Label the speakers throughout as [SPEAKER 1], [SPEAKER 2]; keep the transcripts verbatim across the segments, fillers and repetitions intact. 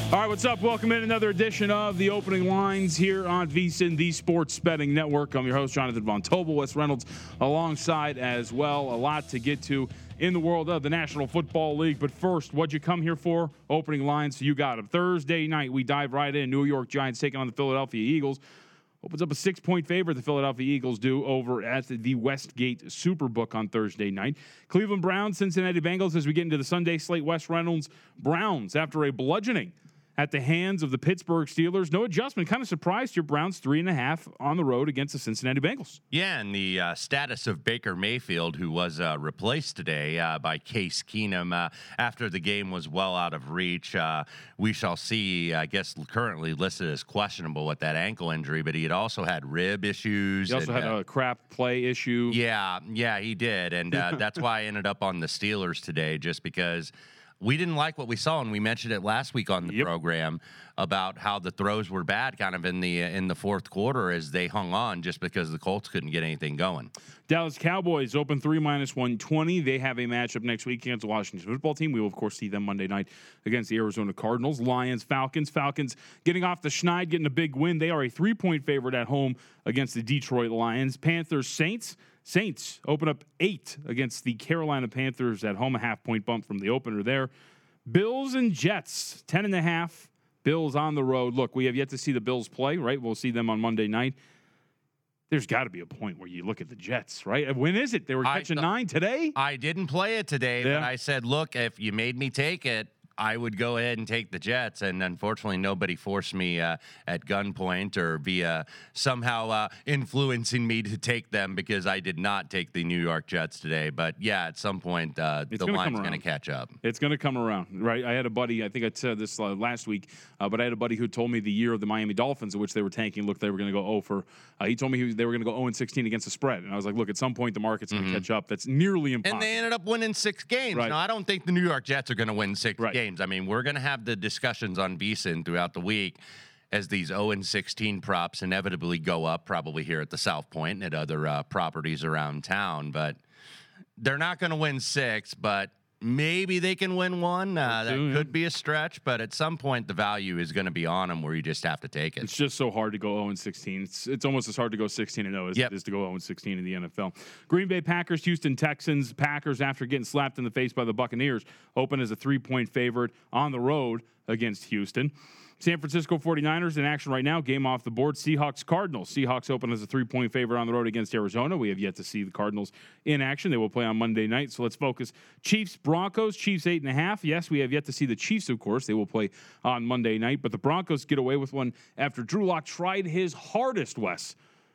[SPEAKER 1] All right, what's up? Welcome in another edition of the Opening Lines here on VSiN, the Sports Betting Network. I'm your host, Jonathan Von Tobel. Wes Reynolds alongside as well. A lot to get to in the world of the National Football League. But first, what'd you come here for? Opening Lines, you got them. Thursday night, we dive right in. New York Giants taking on the Philadelphia Eagles. Opens up a six-point favorite, the Philadelphia Eagles do, over at the Westgate Superbook on Thursday night. Cleveland Browns, Cincinnati Bengals, as we get into the Sunday slate. Wes Reynolds, Browns, after a bludgeoning at the hands of the Pittsburgh Steelers. No adjustment. Kind of surprised your Browns three and a half on the road against the Cincinnati Bengals.
[SPEAKER 2] Yeah, and the uh, status of Baker Mayfield, who was uh, replaced today uh, by Case Keenum uh, after the game was well out of reach. Uh, we shall see, I guess, currently listed as questionable with that ankle injury, but he had also had rib issues.
[SPEAKER 1] He also
[SPEAKER 2] and,
[SPEAKER 1] had
[SPEAKER 2] uh,
[SPEAKER 1] a crap play issue.
[SPEAKER 2] Yeah, yeah, he did. And uh, that's why I ended up on the Steelers today, just because we didn't like what we saw, and we mentioned it last week on the
[SPEAKER 1] yep.
[SPEAKER 2] program about how the throws were bad kind of in the in the fourth quarter as they hung on just because the Colts couldn't get anything going.
[SPEAKER 1] Dallas Cowboys open three minus one twenty. They have a matchup next week against the Washington football team. We will, of course, see them Monday night against the Arizona Cardinals. Lions, Falcons. Falcons getting off the schneid, getting a big win. They are a three-point favorite at home against the Detroit Lions. Panthers, Saints. Saints open up eight against the Carolina Panthers at home, a half-point bump from the opener there. Bills and Jets, ten and a half. Bills on the road. Look, we have yet to see the Bills play, right? We'll see them on Monday night. There's got to be a point where you look at the Jets, right? When is it? They were catching th- nine today?
[SPEAKER 2] I didn't play it today, yeah. but I said, look, if you made me take it, I would go ahead and take the Jets, and unfortunately nobody forced me uh, at gunpoint or via somehow uh, influencing me to take them because I did not take the New York Jets today. But, yeah, at some point uh, the line's going to catch up.
[SPEAKER 1] It's going to come around, right? I had a buddy, I think I said this uh, last week, uh, but I had a buddy who told me the year of the Miami Dolphins in which they were tanking, look, they were going to go oh for. Uh, he told me he was, they were going to go oh and sixteen against the spread. And I was like, look, at some point the market's going to mm-hmm. catch up. That's nearly impossible.
[SPEAKER 2] And they ended up winning six games.
[SPEAKER 1] Right.
[SPEAKER 2] Now, I don't think the New York Jets are going to win six
[SPEAKER 1] right.
[SPEAKER 2] games. I mean, we're going to have the discussions on VSiN throughout the week as these oh and sixteen props inevitably go up, probably here at the South Point and at other uh, properties around town. But they're not going to win six, but maybe they can win one. Uh, that could be a stretch, but at some point the value is going to be on them where you just have to take it.
[SPEAKER 1] It's just so hard to go oh and sixteen. It's, it's almost as hard to go sixteen and oh as
[SPEAKER 2] yep.
[SPEAKER 1] it is to go oh and sixteen in the N F L. Green Bay Packers, Houston Texans. Packers, after getting slapped in the face by the Buccaneers, open as a three-point favorite on the road against Houston. San Francisco forty-niners in action right now. Game off the board. Seahawks, Cardinals. Seahawks open as a three-point favorite on the road against Arizona. We have yet to see the Cardinals in action. They will play on Monday night, so let's focus. Chiefs, Broncos. Chiefs eight and a half. Yes, we have yet to see the Chiefs, of course. They will play on Monday night, but the Broncos get away with one after Drew Lock tried his hardest, Wes,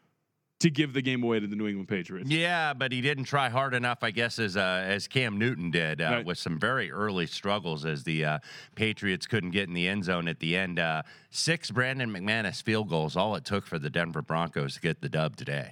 [SPEAKER 1] to give the game away to the New England Patriots.
[SPEAKER 2] Yeah, but he didn't try hard enough, I guess, as uh, as Cam Newton did, uh,
[SPEAKER 1] right.
[SPEAKER 2] with some very early struggles as the uh, Patriots couldn't get in the end zone at the end. Uh, six Brandon McManus field goals, all it took for the Denver Broncos to get the dub today.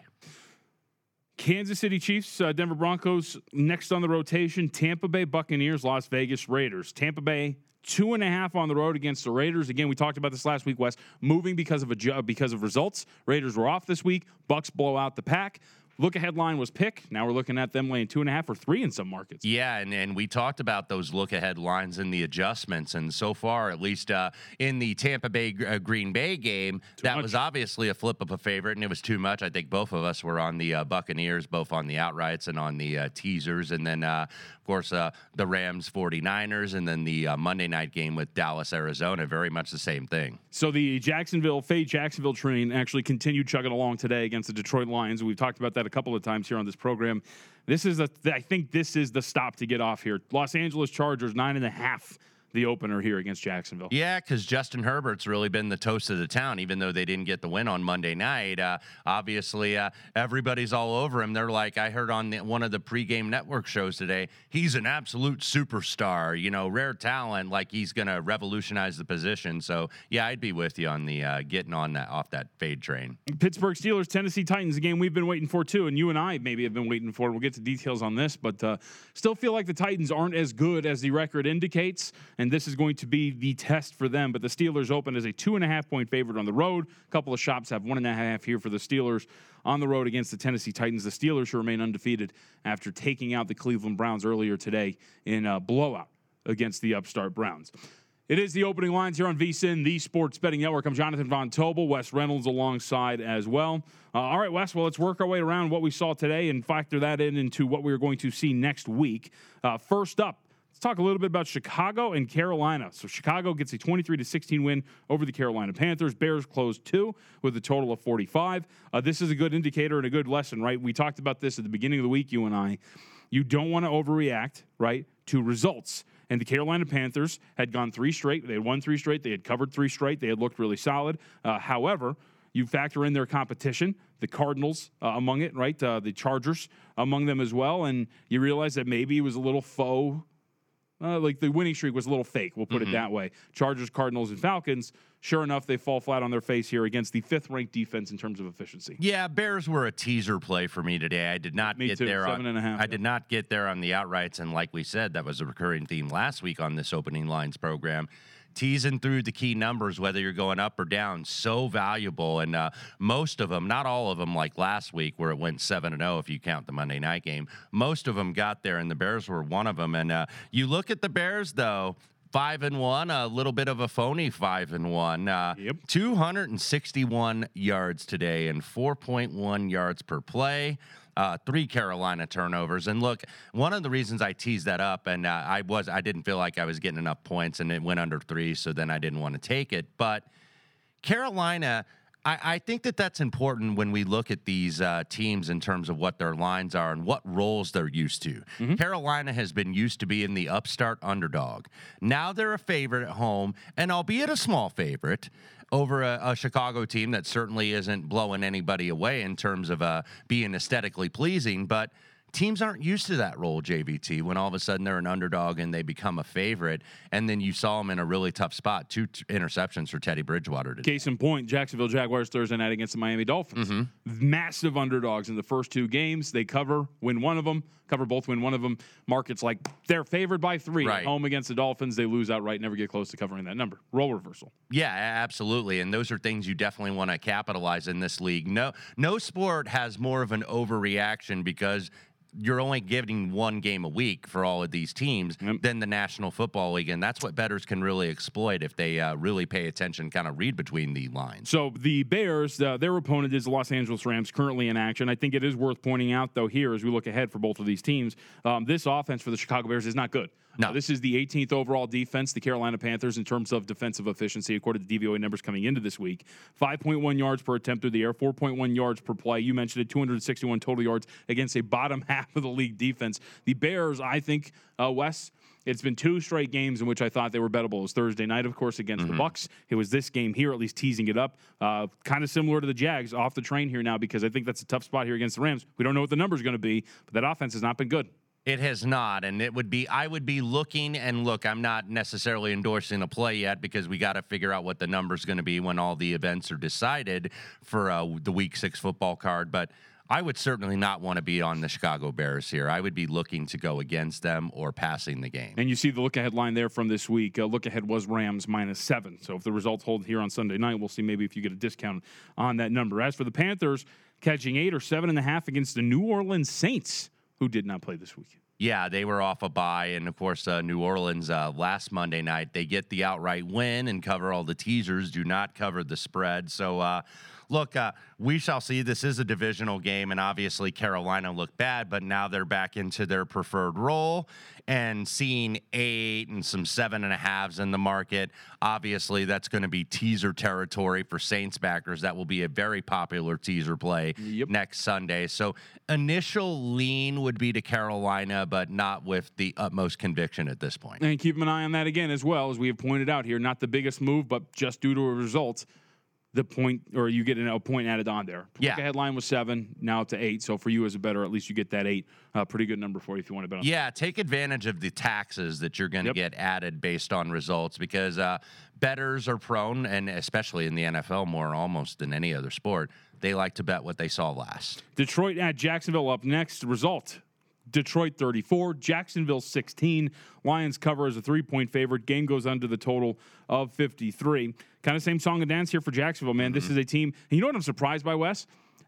[SPEAKER 1] Kansas City Chiefs, uh, Denver Broncos, next on the rotation. Tampa Bay Buccaneers, Las Vegas Raiders. Tampa Bay, two and a half on the road against the Raiders. Again, we talked about this last week, Wes. Moving because of a ju- because of results. Raiders were off this week. Bucks blow out the Pack. Look-ahead line was pick. Now we're looking at them laying two and a half or three in some markets.
[SPEAKER 2] Yeah, and, and we talked about those look-ahead lines and the adjustments. And so far, at least uh, in the Tampa Bay uh, Green Bay game, too that much. Was obviously a flip of a favorite, and it was too much. I think both of us were on the uh, Buccaneers, both on the outrights and on the uh, teasers. And then, uh, of course, uh, the Rams forty-niners, and then the uh, Monday night game with Dallas, Arizona, very much the same thing.
[SPEAKER 1] So the Jacksonville, Fade Jacksonville train actually continued chugging along today against the Detroit Lions. We've talked about that a couple of times here on this program. This is a, I think this is the stop to get off here. Los Angeles Chargers, nine and a half, the opener here against Jacksonville.
[SPEAKER 2] Yeah, because Justin Herbert's really been the toast of the town, even though they didn't get the win on Monday night. Uh, obviously, uh, everybody's all over him. They're like, I heard on the, one of the pregame network shows today, he's an absolute superstar, you know, rare talent, like he's going to revolutionize the position. So, yeah, I'd be with you on the uh, getting on that off that fade train.
[SPEAKER 1] Pittsburgh Steelers, Tennessee Titans, a game we've been waiting for, too, and you and I maybe have been waiting for. We'll get to details on this, but uh, still feel like the Titans aren't as good as the record indicates, and this is going to be the test for them. But the Steelers open as a two and a half point favorite on the road. A couple of shops have one and a half here for the Steelers on the road against the Tennessee Titans. The Steelers who remain undefeated after taking out the Cleveland Browns earlier today in a blowout against the upstart Browns. It is the opening lines here on VSiN, the Sports Betting Network. I'm Jonathan Von Tobel, Wes Reynolds alongside as well. Uh, all right, Wes, well, let's work our way around what we saw today and factor that in into what we're going to see next week. Uh, first up, let's talk a little bit about Chicago and Carolina. So Chicago gets a twenty-three to sixteen win over the Carolina Panthers. Bears closed two with a total of forty-five. Uh, this is a good indicator and a good lesson, right? We talked about this at the beginning of the week, you and I. You don't want to overreact, right, to results. And the Carolina Panthers had gone three straight. They had won three straight. They had covered three straight. They had looked really solid. Uh, however, you factor in their competition, the Cardinals uh, among it, right? Uh, the Chargers among them as well. And you realize that maybe it was a little faux. Uh, like the winning streak was a little fake. We'll put mm-hmm. it that way. Chargers, Cardinals, and Falcons. Sure enough, they fall flat on their face here against the fifth-ranked defense in terms of efficiency.
[SPEAKER 2] Yeah, Bears were a teaser play for me today. I did not
[SPEAKER 1] me
[SPEAKER 2] get
[SPEAKER 1] too.
[SPEAKER 2] there.
[SPEAKER 1] Seven
[SPEAKER 2] on,
[SPEAKER 1] and a half.
[SPEAKER 2] I did not get there on the outrights, and like we said, that was a recurring theme last week on this opening lines program. Teasing through the key numbers, whether you're going up or down, so valuable. And uh, most of them, not all of them, like last week where it went seven and oh if you count the Monday night game, most of them got there, and the Bears were one of them. And uh, you look at the Bears, though, five and one, a little bit of a phony five and one. Uh,
[SPEAKER 1] yep.
[SPEAKER 2] two hundred sixty-one yards today and four point one yards per play. Uh, three Carolina turnovers. And look, one of the reasons I teased that up, and uh, I was I didn't feel like I was getting enough points, and it went under three, so then I didn't want to take it. But Carolina, I, I think that that's important when we look at these uh, teams in terms of what their lines are and what roles they're used to. Mm-hmm. Carolina has been used to being the upstart underdog. Now they're a favorite at home, and albeit a small favorite, over a, a Chicago team that certainly isn't blowing anybody away in terms of uh, being aesthetically pleasing, but teams aren't used to that role, J V T, when all of a sudden they're an underdog and they become a favorite, and then you saw them in a really tough spot. Two t- interceptions for Teddy Bridgewater today.
[SPEAKER 1] Case in point, Jacksonville Jaguars Thursday night against the Miami Dolphins. Mm-hmm. Massive underdogs in the first two games. They cover, win one of them, cover both, win one of them. Markets like they're favored by three
[SPEAKER 2] right.
[SPEAKER 1] at home against the Dolphins. They lose outright, never get close to covering that number. Role reversal.
[SPEAKER 2] Yeah, absolutely. And those are things you definitely want to capitalize in this league. No, no sport has more of an overreaction because you're only giving one game a week for all of these teams yep. than the National Football League, and that's what bettors can really exploit if they uh, really pay attention, kind of read between the lines.
[SPEAKER 1] So the Bears, uh, their opponent is the Los Angeles Rams, currently in action. I think it is worth pointing out, though, here as we look ahead for both of these teams, um, this offense for the Chicago Bears is not good.
[SPEAKER 2] No.
[SPEAKER 1] Uh, this is the eighteenth overall defense, the Carolina Panthers, in terms of defensive efficiency, according to D V O A numbers coming into this week. five point one yards per attempt through the air, four point one yards per play. You mentioned it, two hundred sixty-one total yards against a bottom half of the league defense. The Bears, I think, uh, Wes, it's been two straight games in which I thought they were bettable. It was Thursday night, of course, against mm-hmm. the Bucs. It was this game here, at least teasing it up. Uh, kind of similar to the Jags, off the train here now, because I think that's a tough spot here against the Rams. We don't know what the number's going to be, but that offense has not been good.
[SPEAKER 2] It has not, and it would be, I would be looking, and look, I'm not necessarily endorsing a play yet because we got to figure out what the number's going to be when all the events are decided for uh, the week six football card, but I would certainly not want to be on the Chicago Bears here. I would be looking to go against them or passing the game.
[SPEAKER 1] And you see the look-ahead line there from this week. Uh, look-ahead was Rams minus seven. So if the results hold here on Sunday night, we'll see maybe if you get a discount on that number. As for the Panthers, catching eight or seven and a half against the New Orleans Saints, who did not play this week.
[SPEAKER 2] Yeah, they were off a bye, and of course, uh, New Orleans uh, last Monday night, they get the outright win and cover all the teasers, do not cover the spread. So, uh, look, uh, we shall see. This is a divisional game, and obviously Carolina looked bad, but now they're back into their preferred role, and seeing eight and some seven and a halves in the market, obviously that's going to be teaser territory for Saints backers. That will be a very popular teaser play
[SPEAKER 1] yep.
[SPEAKER 2] next Sunday. So initial lean would be to Carolina, but not with the utmost conviction at this point.
[SPEAKER 1] And keep an eye on that again as well, as we have pointed out here. Not the biggest move, but just due to a result, the point, or you get a point added on there.
[SPEAKER 2] Yeah.
[SPEAKER 1] The headline was seven, now up to eight. So for you as a bettor, at least you get that eight. Uh, pretty good number for you if you want to bet on.
[SPEAKER 2] Yeah, take advantage of the taxes that you're going to yep. get added based on results, because uh, bettors are prone, and especially in the N F L more almost than any other sport, they like to bet what they saw last.
[SPEAKER 1] Detroit at Jacksonville up next. Result: Detroit thirty-four, Jacksonville sixteen. Lions cover as a three-point favorite. Game goes under the total of fifty-three. Kind of same song and dance here for Jacksonville, man. Mm-hmm. This is a team, and you know what I'm surprised by, Wes?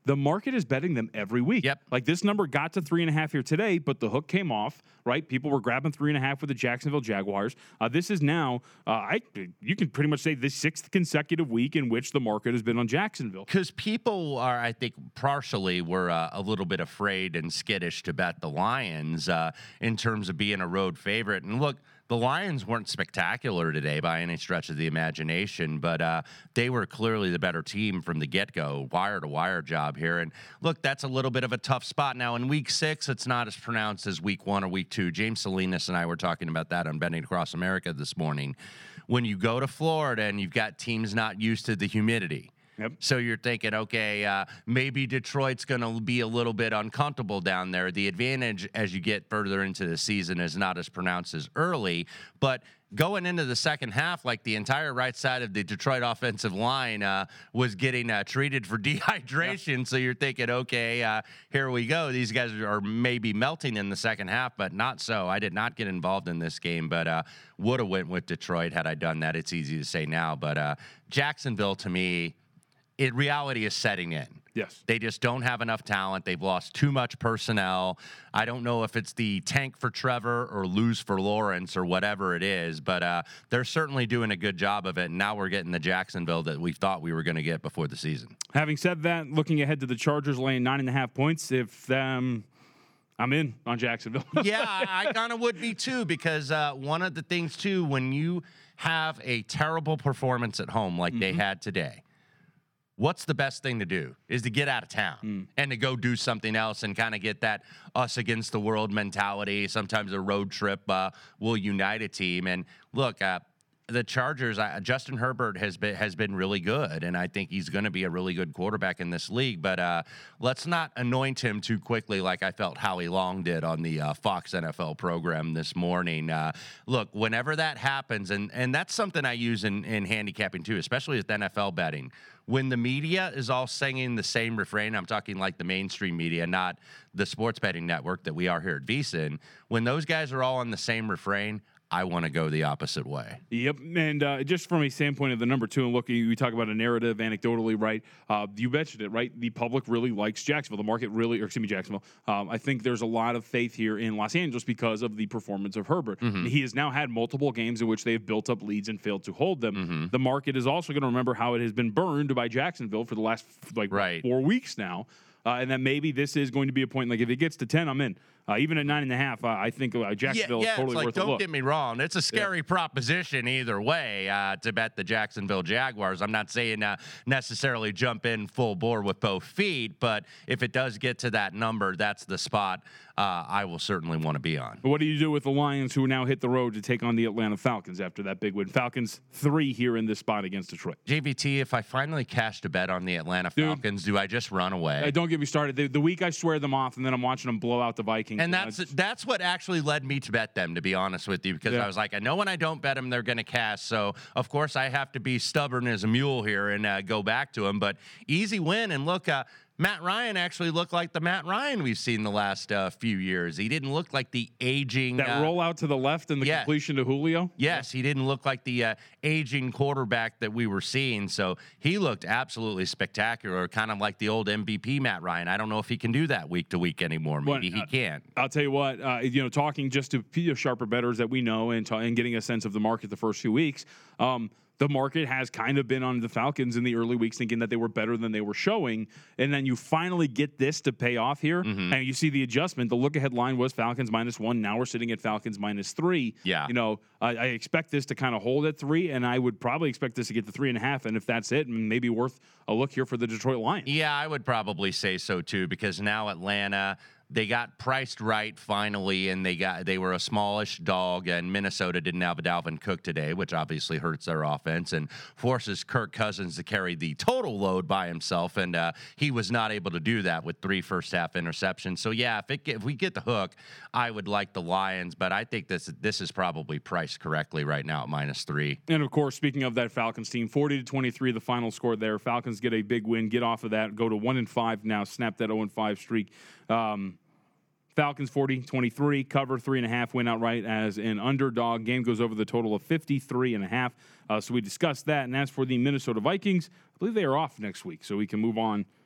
[SPEAKER 1] the market is betting them every week.
[SPEAKER 2] Yep.
[SPEAKER 1] Like this number got to three and a half here today, but the hook came off, right? People were grabbing three and a half with the Jacksonville Jaguars. Uh, this is now, uh, I you can pretty much say the sixth consecutive week in which the market has been on Jacksonville.
[SPEAKER 2] Because people are, I think, partially were uh, a little bit afraid and skittish to bet the Lions uh, in terms of being a road favorite. And look, the Lions weren't spectacular today by any stretch of the imagination, but uh, they were clearly the better team from the get-go, wire-to-wire job here. And look, that's a little bit of a tough spot. Now, in week six, it's not as pronounced as week one or week two. James Salinas and I were talking about that on Betting Across America this morning. When you go to Florida and you've got teams not used to the humidity,
[SPEAKER 1] Yep.
[SPEAKER 2] so you're thinking, okay, uh, maybe Detroit's going to be a little bit uncomfortable down there. The advantage as you get further into the season is not as pronounced as early, but going into the second half, like the entire right side of the Detroit offensive line uh, was getting uh, treated for dehydration. Yep. So you're thinking, okay, uh, here we go. These guys are maybe melting in the second half, but not so. I did not get involved in this game, but uh, would have went with Detroit had I done that. It's easy to say now, but uh, Jacksonville to me, it reality is setting in.
[SPEAKER 1] Yes.
[SPEAKER 2] They just don't have enough talent. They've lost too much personnel. I don't know if it's the tank for Trevor or lose for Lawrence or whatever it is, but uh, they're certainly doing a good job of it. And now we're getting the Jacksonville that we thought we were going to get before the season.
[SPEAKER 1] Having said that, looking ahead to the Chargers laying nine and a half points, if um, I'm in on Jacksonville.
[SPEAKER 2] Yeah, I, I kind of would be too, because uh, one of the things too, when you have a terrible performance at home like mm-hmm. they had today, what's the best thing to do is to get out of town mm. and to go do something else and kind of get that us against the world mentality. Sometimes a road trip uh, will unite a team. And look, uh, the Chargers, uh, Justin Herbert has been has been really good, and I think he's going to be a really good quarterback in this league. But uh, let's not anoint him too quickly like I felt Howie Long did on the uh, Fox N F L program this morning. Uh, look, whenever that happens, and, and that's something I use in, in handicapping too, especially with N F L betting, when the media is all singing the same refrain, I'm talking like the mainstream media, not the sports betting network that we are here at VSiN, when those guys are all on the same refrain, I want to go the opposite way.
[SPEAKER 1] Yep, and uh, just from a standpoint of the number two, and look, we talk about a narrative anecdotally, right? Uh, you mentioned it, right? The public really likes Jacksonville. The market really, or excuse me, Jacksonville. Um, I think there's a lot of faith here in Los Angeles because of the performance of Herbert. Mm-hmm. He has now had multiple games in which they have built up leads and failed to hold them. Mm-hmm. The market is also going to remember how it has been burned by Jacksonville for the last like
[SPEAKER 2] right.
[SPEAKER 1] four weeks now. Uh, and that maybe this is going to be a point, like if it gets to ten, I'm in. Uh, even at nine and a half, uh, I think uh, Jacksonville
[SPEAKER 2] yeah, yeah,
[SPEAKER 1] is totally
[SPEAKER 2] it's like,
[SPEAKER 1] worth
[SPEAKER 2] don't
[SPEAKER 1] a look.
[SPEAKER 2] Get me wrong. It's a scary yeah. proposition either way uh, to bet the Jacksonville Jaguars. I'm not saying uh, necessarily jump in full bore with both feet, but if it does get to that number, that's the spot uh, I will certainly want to be on.
[SPEAKER 1] What do you do with the Lions, who now hit the road to take on the Atlanta Falcons after that big win? Falcons three here in this spot against Detroit.
[SPEAKER 2] J V T, if I finally cashed a bet on the Atlanta Falcons, Dude, do I just run away?
[SPEAKER 1] Uh, don't get me started. The, the week I swear them off, and then I'm watching them blow out the Vikings.
[SPEAKER 2] And that's
[SPEAKER 1] uh,
[SPEAKER 2] that's what actually led me to bet them, to be honest with you, because yeah. I was like, I know when I don't bet them, they're going to cash. So, of course, I have to be stubborn as a mule here and uh, go back to them. But easy win. And look, uh, Matt Ryan actually looked like the Matt Ryan we've seen the last uh, few years. He didn't look like the aging...
[SPEAKER 1] That
[SPEAKER 2] uh,
[SPEAKER 1] rollout to the left and the
[SPEAKER 2] yeah.
[SPEAKER 1] completion to Julio?
[SPEAKER 2] Yes, he didn't look like the uh, aging quarterback that we were seeing. So he looked absolutely spectacular, kind of like the old M V P Matt Ryan. I don't know if he can do that week to week anymore. Maybe well, he uh, can.
[SPEAKER 1] I'll tell you what, uh, you know, talking just to sharper bettors that we know and, ta- and getting a sense of the market the first few weeks, um, the market has kind of been on the Falcons in the early weeks thinking that they were better than they were showing. And then you finally get this to pay off here. Mm-hmm. And you see the adjustment. The look-ahead line was Falcons minus one. Now we're sitting at Falcons minus three.
[SPEAKER 2] Yeah.
[SPEAKER 1] You know, I, I expect this to kind of hold at three, and I would probably expect this to get to three and a half. And if that's it, maybe worth a look here for the Detroit Lions.
[SPEAKER 2] Yeah, I would probably say so too, because now Atlanta, they got priced right finally, and they got they were a smallish dog, and Minnesota didn't have a Dalvin Cook today, which obviously hurts their offense and forces Kirk Cousins to carry the total load by himself, and uh, he was not able to do that with three first-half interceptions. So, yeah, if, it, if we get the hook, I would like the Lions, but I think this, this is probably priced correctly right now at minus three.
[SPEAKER 1] And, of course, speaking of that Falcons team, forty to twenty-three, the final score there. Falcons get a big win, get off of that, go to one and five now, snap that oh and five streak. Um, Falcons forty twenty-three, cover three and a half, win outright as an underdog. Game goes over the total of fifty-three and a half. Uh, so we discussed that. And as for the Minnesota Vikings, I believe they are off next week, so we can move on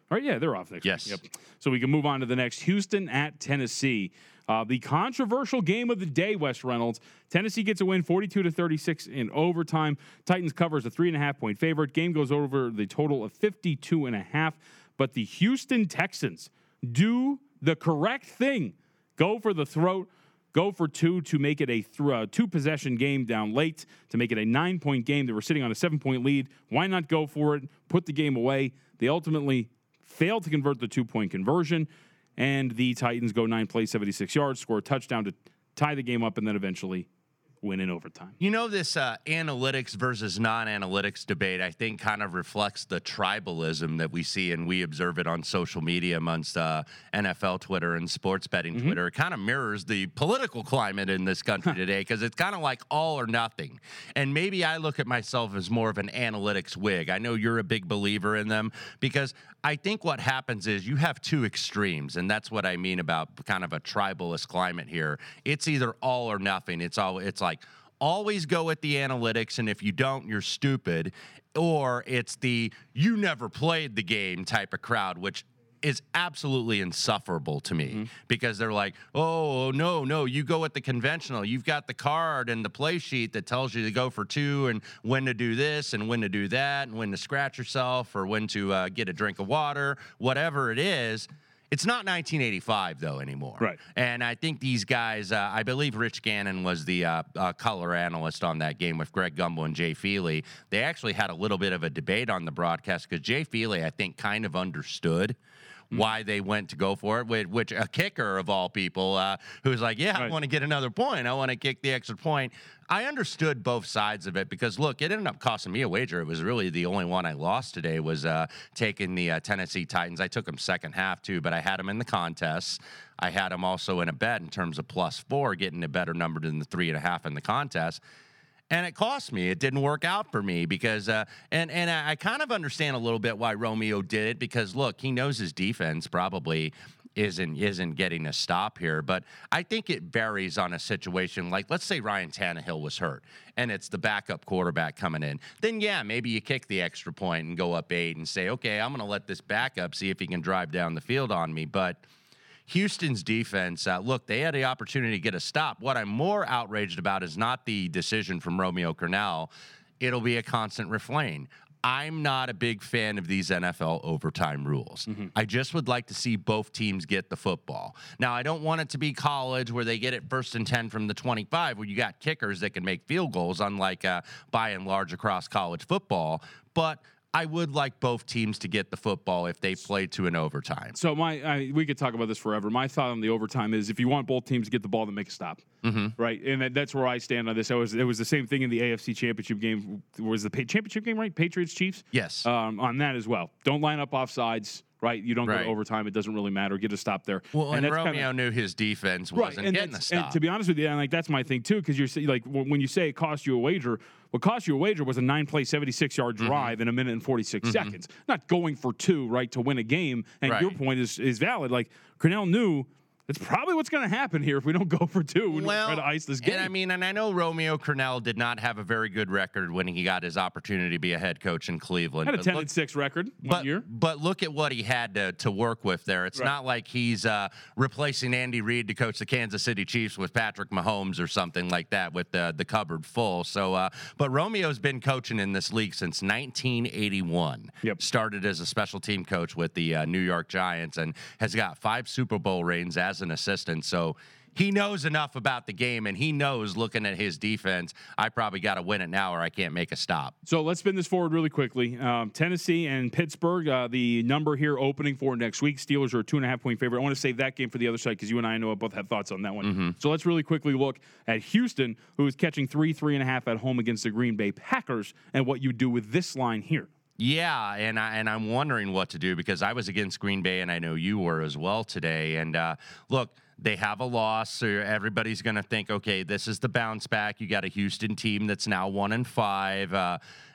[SPEAKER 1] All right, yeah, they're off next
[SPEAKER 2] Yes.
[SPEAKER 1] week. Yep. So we can move on to the next. Houston at Tennessee. Uh, the controversial game of the day, Wes Reynolds. Tennessee gets a win forty-two to thirty-six in overtime. Titans covers a three and a half point favorite. Game goes over the total of fifty-two and a half. But the Houston Texans do the correct thing. Go for the throat. Go for two to make it a th- uh, two-possession game down late, to make it a nine-point game. They were sitting on a seven-point lead. Why not go for it, put the game away? They ultimately failed to convert the two-point conversion, and the Titans go nine plays, seventy-six yards, score a touchdown to tie the game up, and then eventually win in overtime.
[SPEAKER 2] You know, this uh, analytics versus non-analytics debate, I think, kind of reflects the tribalism that we see, and we observe it on social media amongst uh, N F L Twitter and sports betting mm-hmm. Twitter. It kind of mirrors the political climate in this country today, because it's kind of like all or nothing. And maybe I look at myself as more of an analytics wig. I know you're a big believer in them, because I think what happens is you have two extremes, and that's what I mean about kind of a tribalist climate here. It's either all or nothing. It's all. It's like always go with the analytics, and if you don't, you're stupid. Or it's the you never played the game type of crowd, which is absolutely insufferable to me mm-hmm. because they're like, oh, no, no, you go with the conventional. You've got the card and the play sheet that tells you to go for two and when to do this and when to do that and when to scratch yourself or when to uh, get a drink of water, whatever it is. It's not nineteen eighty-five, though, anymore.
[SPEAKER 1] Right.
[SPEAKER 2] And I think these guys, uh, I believe Rich Gannon was the uh, uh, color analyst on that game with Greg Gumbel and Jay Feely. They actually had a little bit of a debate on the broadcast because Jay Feely, I think, kind of understood why they went to go for it, which, which a kicker of all people, uh, who's like, yeah, right. I want to get another point. I want to kick the extra point. I understood both sides of it because, look, it ended up costing me a wager. It was really the only one I lost today was uh, taking the uh, Tennessee Titans. I took them second half, too, but I had them in the contest. I had them also in a bet in terms of plus four, getting a better number than the three and a half in the contest. And it cost me. It didn't work out for me because, uh, and and I kind of understand a little bit why Romeo did it because, look, he knows his defense probably isn't isn't getting a stop here. But I think it varies on a situation. Like, let's say Ryan Tannehill was hurt and it's the backup quarterback coming in. Then, yeah, maybe you kick the extra point and go up eight and say, okay, I'm going to let this backup see if he can drive down the field on me. But Houston's defense, uh, look, they had the opportunity to get a stop. What I'm more outraged about is not the decision from Romeo Crennel. It'll be a constant refrain. I'm not a big fan of these N F L overtime rules. Mm-hmm. I just would like to see both teams get the football. Now, I don't want it to be college where they get it first and ten from the twenty-five, where you got kickers that can make field goals, unlike uh, by and large across college football. But I would like both teams to get the football if they play to an overtime.
[SPEAKER 1] So my, I, we could talk about this forever. My thought on the overtime is if you want both teams to get the ball, then make a stop, mm-hmm. right? And that, that's where I stand on this. It was it was the same thing in the A F C Championship game. Was the championship game right? Patriots Chiefs.
[SPEAKER 2] Yes.
[SPEAKER 1] Um, on that as well. Don't line up off sides. Right, you don't
[SPEAKER 2] right.
[SPEAKER 1] go to overtime. It doesn't really matter. Get a stop there.
[SPEAKER 2] Well, and, and
[SPEAKER 1] Romeo
[SPEAKER 2] kinda, knew his defense wasn't
[SPEAKER 1] right, and
[SPEAKER 2] getting the stop.
[SPEAKER 1] And to be honest with you, and like that's my thing too, because you're like when you say it cost you a wager, what cost you a wager was a nine-play, seventy-six yard drive mm-hmm. in a minute and forty-six mm-hmm. seconds. Not going for two, right, to win a game. And right. your point is is valid. Like Crennel knew. It's probably what's going to happen here if we don't go for two and
[SPEAKER 2] well,
[SPEAKER 1] try to ice this game.
[SPEAKER 2] And I mean, and I know Romeo Crennel did not have a very good record when he got his opportunity to be a head coach in Cleveland.
[SPEAKER 1] Had a ten and six record one
[SPEAKER 2] but,
[SPEAKER 1] year.
[SPEAKER 2] But look at what he had to, to work with there. It's right. not like he's uh, replacing Andy Reid to coach the Kansas City Chiefs with Patrick Mahomes or something like that with the, the cupboard full. So, uh, but Romeo's been coaching in this league since nineteen eighty-one.
[SPEAKER 1] Yep.
[SPEAKER 2] Started as a special team coach with the uh, New York Giants and has got five Super Bowl reigns as an assistant. So So he knows enough about the game, and he knows, looking at his defense, I probably got to win it now or I can't make a stop.
[SPEAKER 1] So let's spin this forward really quickly. Um, Tennessee and Pittsburgh, uh, the number here opening for next week. Steelers are a two-and-a-half-point favorite. I want to save that game for the other side because you and I know both have thoughts on that one. Mm-hmm. So let's really quickly look at Houston, who is catching three, three-and-a-half at home against the Green Bay Packers, and what you do with this line here.
[SPEAKER 2] Yeah, and I and I'm wondering what to do because I was against Green Bay, and I know you were as well today. And uh, look, they have a loss, so everybody's going to think, okay, this is the bounce back. You got a Houston team that's now one and five. Uh,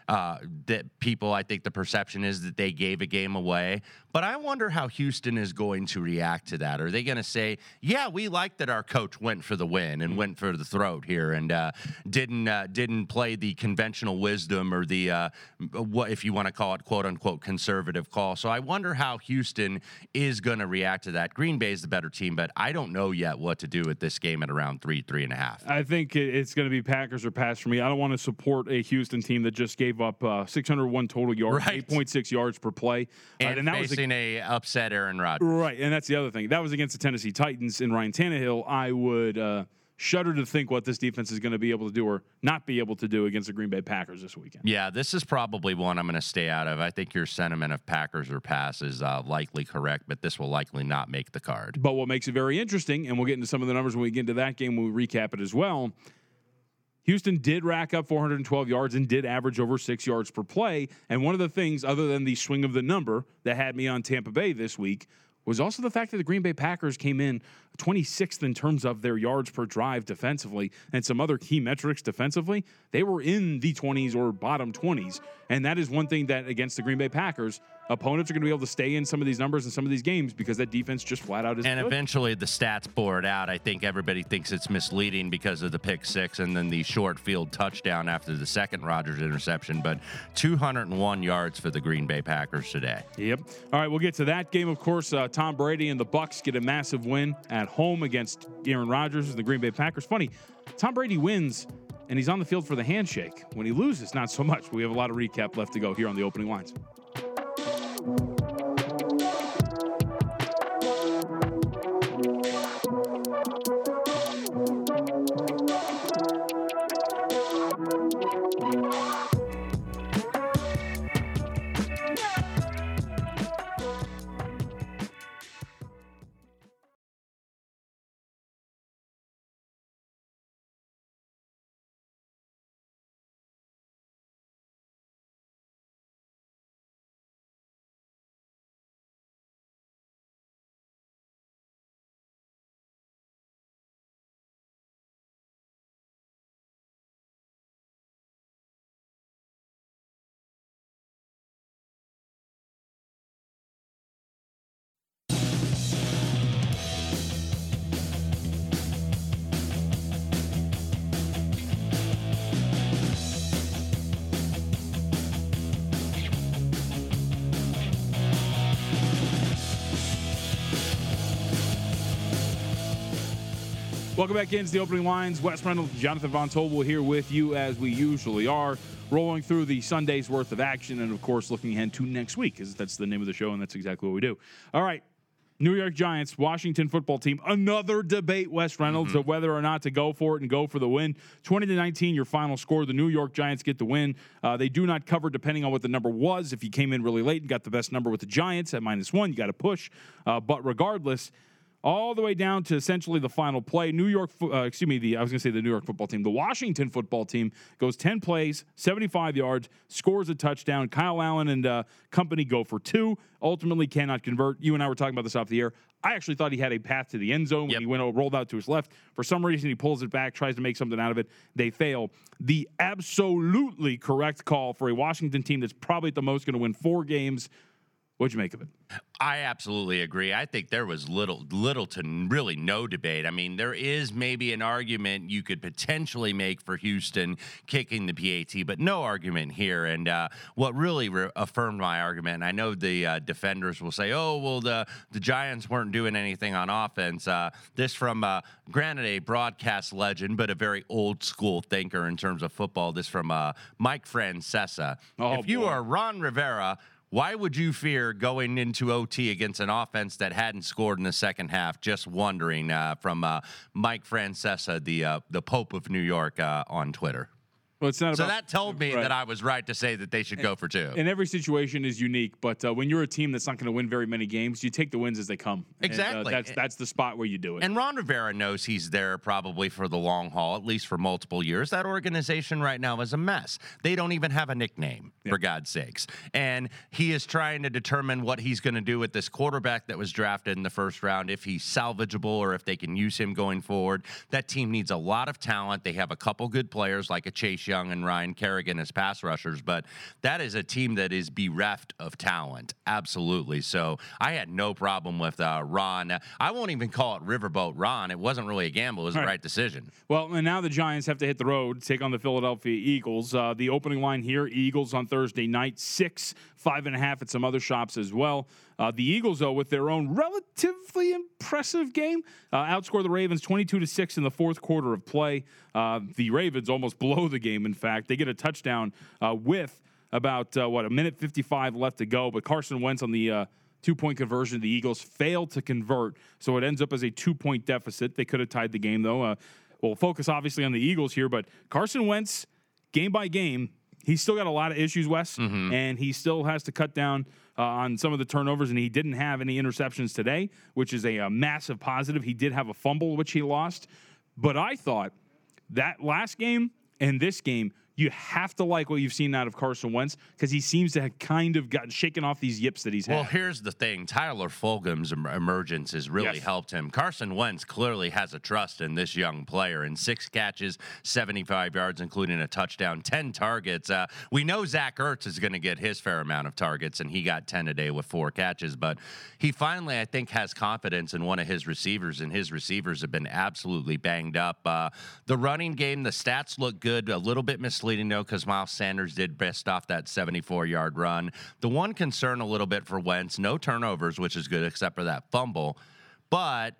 [SPEAKER 2] uh, that people, I think the perception is that they gave a game away. But I wonder how Houston is going to react to that. Are they going to say, yeah, we like that our coach went for the win and went for the throat here and uh, didn't uh, didn't play the conventional wisdom or the, uh, what if you want to call it, quote unquote, conservative call. So I wonder how Houston is going to react to that. Green Bay is the better team, but I don't know yet what to do with this game at around three, three and a half.
[SPEAKER 1] I think it's going to be Packers or pass for me. I don't want to support a Houston team that just gave up uh, six hundred one total yards, right. eight point six yards per play.
[SPEAKER 2] And,
[SPEAKER 1] uh, and that
[SPEAKER 2] facing
[SPEAKER 1] was
[SPEAKER 2] a, a upset Aaron Rodgers.
[SPEAKER 1] Right, and that's the other thing. That was against the Tennessee Titans and Ryan Tannehill. I would uh, shudder to think what this defense is going to be able to do or not be able to do against the Green Bay Packers this weekend.
[SPEAKER 2] Yeah, this is probably one I'm going to stay out of. I think your sentiment of Packers or pass is uh, likely correct, but this will likely not make the card.
[SPEAKER 1] But what makes it very interesting, and we'll get into some of the numbers when we get into that game when we recap it as well, Houston did rack up four hundred twelve yards and did average over six yards per play. And one of the things, other than the swing of the number that had me on Tampa Bay this week, was also the fact that the Green Bay Packers came in twenty-sixth in terms of their yards per drive defensively and some other key metrics defensively. They were in the twenties or bottom twenties. And that is one thing that against the Green Bay Packers, opponents are going to be able to stay in some of these numbers in some of these games because that defense just flat out is
[SPEAKER 2] And
[SPEAKER 1] good.
[SPEAKER 2] Eventually the stats bore it out. I think everybody thinks it's misleading because of the pick six and then the short field touchdown after the second Rodgers interception. But two hundred one yards for the Green Bay Packers today.
[SPEAKER 1] Yep. All right, we'll get to that game. Of course, uh, Tom Brady and the Bucs get a massive win at home against Aaron Rodgers and the Green Bay Packers. Funny, Tom Brady wins, and he's on the field for the handshake. When he loses, not so much. We have a lot of recap left to go here on the opening lines. Welcome back into the opening lines. Wes Reynolds, Jonathan Von Tobel here with you as we usually are, rolling through the Sunday's worth of action and, of course, looking ahead to next week because that's the name of the show and that's exactly what we do. All right, New York Giants, Washington football team. Another debate, Wes Reynolds, mm-hmm. of whether or not to go for it and go for the win. twenty to nineteen, your final score. The New York Giants get the win. Uh, they do not cover depending on what the number was. If you came in really late and got the best number with the Giants at minus one, you got to push. Uh, but regardless, all the way down to essentially the final play. New York, uh, excuse me, the I was going to say the New York football team. The Washington football team goes ten plays, seventy-five yards, scores a touchdown. Kyle Allen and uh, company go for two, ultimately cannot convert. You and I were talking about this off the air. I actually thought he had a path to the end zone when yep. he went rolled out to his left. For some reason, he pulls it back, tries to make something out of it. They fail. The absolutely correct call for a Washington team that's probably at the most going to win four games. What'd you make of it?
[SPEAKER 2] I absolutely agree. I think there was little, little to really no debate. I mean, there is maybe an argument you could potentially make for Houston kicking the P A T, but no argument here. And uh, what really re- affirmed my argument, and I know the uh, defenders will say, oh, well, the, the Giants weren't doing anything on offense. Uh, this from, uh, granted, a broadcast legend, but a very old school thinker in terms of football. This from uh, Mike Francesa.
[SPEAKER 1] Oh,
[SPEAKER 2] if you
[SPEAKER 1] boy.
[SPEAKER 2] are Ron Rivera, why would you fear going into O T against an offense that hadn't scored in the second half? Just wondering, uh, from uh, Mike Francesa, the uh, the Pope of New York, uh, on Twitter.
[SPEAKER 1] Well, it's not
[SPEAKER 2] so
[SPEAKER 1] about,
[SPEAKER 2] that told me
[SPEAKER 1] right.
[SPEAKER 2] that I was right to say that they should
[SPEAKER 1] and,
[SPEAKER 2] go for two.
[SPEAKER 1] And every situation is unique, but uh, when you're a team that's not going to win very many games, you take the wins as they come.
[SPEAKER 2] Exactly.
[SPEAKER 1] And, uh, that's that's the spot where you do it.
[SPEAKER 2] And Ron Rivera knows he's there probably for the long haul, at least for multiple years. That organization right now is a mess. They don't even have a nickname, yep. for God's sakes. And he is trying to determine what he's going to do with this quarterback that was drafted in the first round, if he's salvageable or if they can use him going forward. That team needs a lot of talent. They have a couple good players like a Chase Young Young and Ryan Kerrigan as pass rushers, but that is a team that is bereft of talent. Absolutely. So I had no problem with uh, Ron. I won't even call it Riverboat Ron. It wasn't really a gamble. It was the right decision.
[SPEAKER 1] Well, and now the Giants have to hit the road, take on the Philadelphia Eagles. Uh, the opening line here, Eagles on Thursday night, six, five and a half at some other shops as well. Uh, the Eagles, though, with their own relatively impressive game, uh, outscore the Ravens twenty-two to six in the fourth quarter of play. Uh, the Ravens almost blow the game, in fact. They get a touchdown uh, with about, uh, what, a minute fifty-five left to go. But Carson Wentz on the uh, two-point conversion, the Eagles failed to convert, so it ends up as a two-point deficit. They could have tied the game, though. Uh, we'll focus, obviously, on the Eagles here, but Carson Wentz, game by game, he's still got a lot of issues, Wes, mm-hmm. and he still has to cut down uh, on some of the turnovers, and he didn't have any interceptions today, which is a, a massive positive. He did have a fumble, which he lost, but I thought that last game and this game, you have to like what you've seen out of Carson Wentz because he seems to have kind of gotten shaken off these yips that he's had.
[SPEAKER 2] Well, here's the thing. Tyler Fulgham's em- emergence has really yes. helped him. Carson Wentz clearly has a trust in this young player. In six catches, seventy-five yards, including a touchdown, ten targets. Uh, we know Zach Ertz is going to get his fair amount of targets, and he got ten today with four catches. But he finally, I think, has confidence in one of his receivers, and his receivers have been absolutely banged up. Uh, the running game, the stats look good, a little bit misleading. Leading though, because Miles Sanders did best off that seventy-four-yard run. The one concern a little bit for Wentz, no turnovers, which is good except for that fumble, but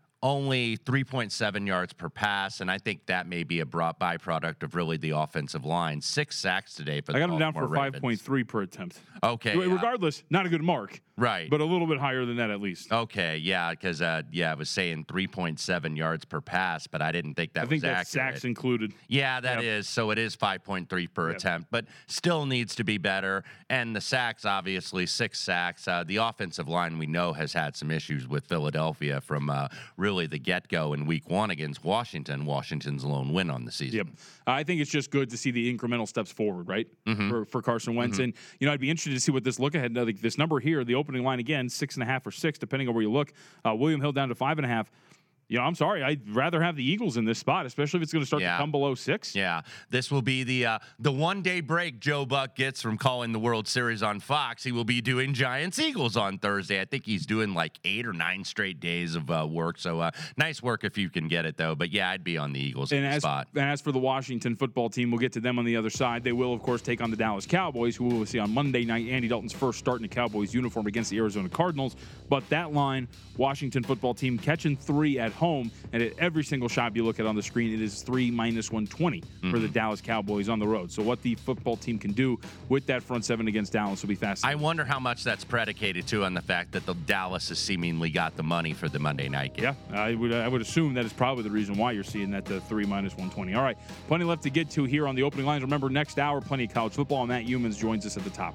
[SPEAKER 2] only three point seven yards per pass, and I think that may be a brought byproduct of really the offensive line. Six sacks today for the
[SPEAKER 1] I got him down
[SPEAKER 2] Baltimore
[SPEAKER 1] for five point three per attempt.
[SPEAKER 2] Okay.
[SPEAKER 1] Regardless, yeah. not a good mark.
[SPEAKER 2] Right.
[SPEAKER 1] But a little bit higher than that at least.
[SPEAKER 2] Okay, yeah, because, uh, yeah, I was saying three point seven yards per pass, but I didn't think that
[SPEAKER 1] I think
[SPEAKER 2] was
[SPEAKER 1] that's
[SPEAKER 2] accurate.
[SPEAKER 1] sacks included.
[SPEAKER 2] Yeah, that
[SPEAKER 1] yep.
[SPEAKER 2] is. So it is five point three per yep. attempt, but still needs to be better. And the sacks, obviously, six sacks. Uh, the offensive line, we know, has had some issues with Philadelphia from uh, really the get-go in week one against Washington. Washington's lone win on the season.
[SPEAKER 1] Yep. I think it's just good to see the incremental steps forward, right, mm-hmm. for, for Carson Wentz. Mm-hmm. And, you know, I'd be interested to see what this look-ahead, like this number here, the opening line again, six and a half or six, depending on where you look. Uh, William Hill down to five and a half. You know, I'm sorry. I'd rather have the Eagles in this spot, especially if it's going to start
[SPEAKER 2] yeah.
[SPEAKER 1] to come below six.
[SPEAKER 2] Yeah. This will be the uh, the one-day break Joe Buck gets from calling the World Series on Fox. He will be doing Giants-Eagles on Thursday. I think he's doing like eight or nine straight days of uh, work. So uh, nice work if you can get it, though. But, yeah, I'd be on the Eagles
[SPEAKER 1] and
[SPEAKER 2] in the
[SPEAKER 1] as,
[SPEAKER 2] spot.
[SPEAKER 1] And as for the Washington football team, we'll get to them on the other side. They will, of course, take on the Dallas Cowboys, who we will see on Monday night. Andy Dalton's first start in a Cowboys uniform against the Arizona Cardinals. But that line, Washington football team catching three at home, and at every single shot you look at on the screen, it is three minus one twenty mm-hmm. for the Dallas Cowboys on the road. So what the football team can do with that front seven against Dallas will be fascinating.
[SPEAKER 2] I wonder how much that's predicated, too, on the fact that the Dallas has seemingly got the money for the Monday night game.
[SPEAKER 1] Yeah, I would I would assume that is probably the reason why you're seeing that the three minus one twenty. All right, plenty left to get to here on the opening lines. Remember, next hour, plenty of college football, and Matt Youmans joins us at the top.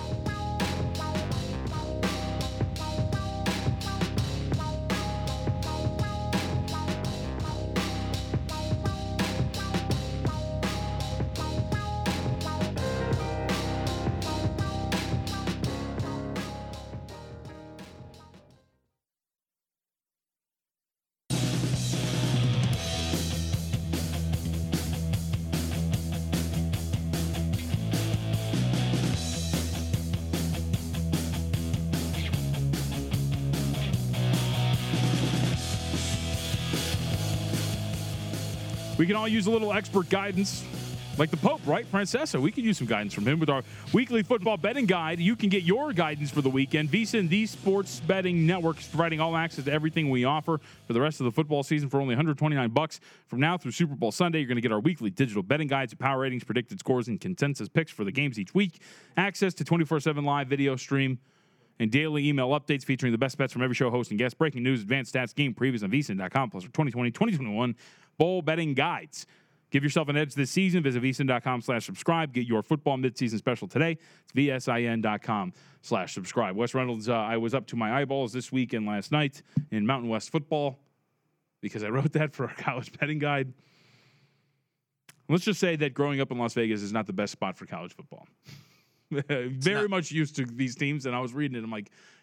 [SPEAKER 1] We can all use a little expert guidance, like the Pope, right? Francesa, we can use some guidance from him with our weekly football betting guide. You can get your guidance for the weekend. VSiN, the Sports Betting Network, is providing all access to everything we offer for the rest of the football season for only one hundred twenty-nine bucks. From now through Super Bowl Sunday, you're going to get our weekly digital betting guides, power ratings, predicted scores, and consensus picks for the games each week. Access to twenty-four seven live video stream and daily email updates featuring the best bets from every show host and guest, breaking news, advanced stats, game previews on V S I N dot com, plus our twenty twenty twenty twenty-one bowl betting guides. Give yourself an edge this season. Visit V S I N dot com slash subscribe. Get your football midseason special today. It's V S I N dot com slash subscribe. Wes Reynolds, uh, I was up to my eyeballs this week and last night in Mountain West football because I wrote that for our college betting guide. Let's just say that growing up in Las Vegas is not the best spot for college football. Very much used to these teams, and I was reading it. I'm like,